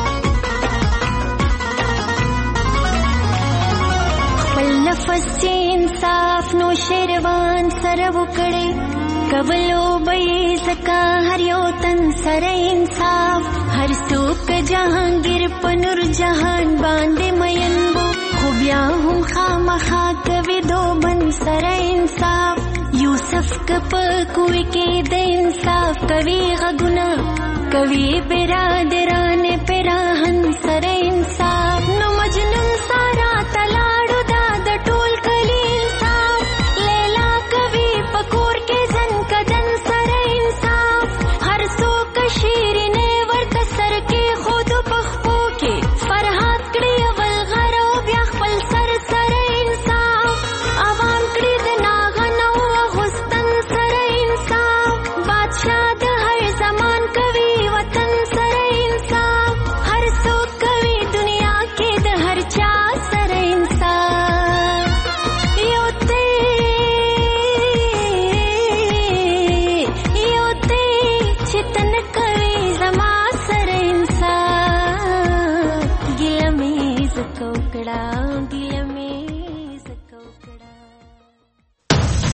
خپل نفس چې انصاف نو شیروان سره وکړي کولو به زکا هر یو تن سره انصاف هر څوک جهانگیر پنور جهان باندې مینبو خو بیا هم خامخا کوي دو بن سره انصاف یوسف کپ کوی کې د انصاف کوي غګنا کوي برادران پراهن سره انصاف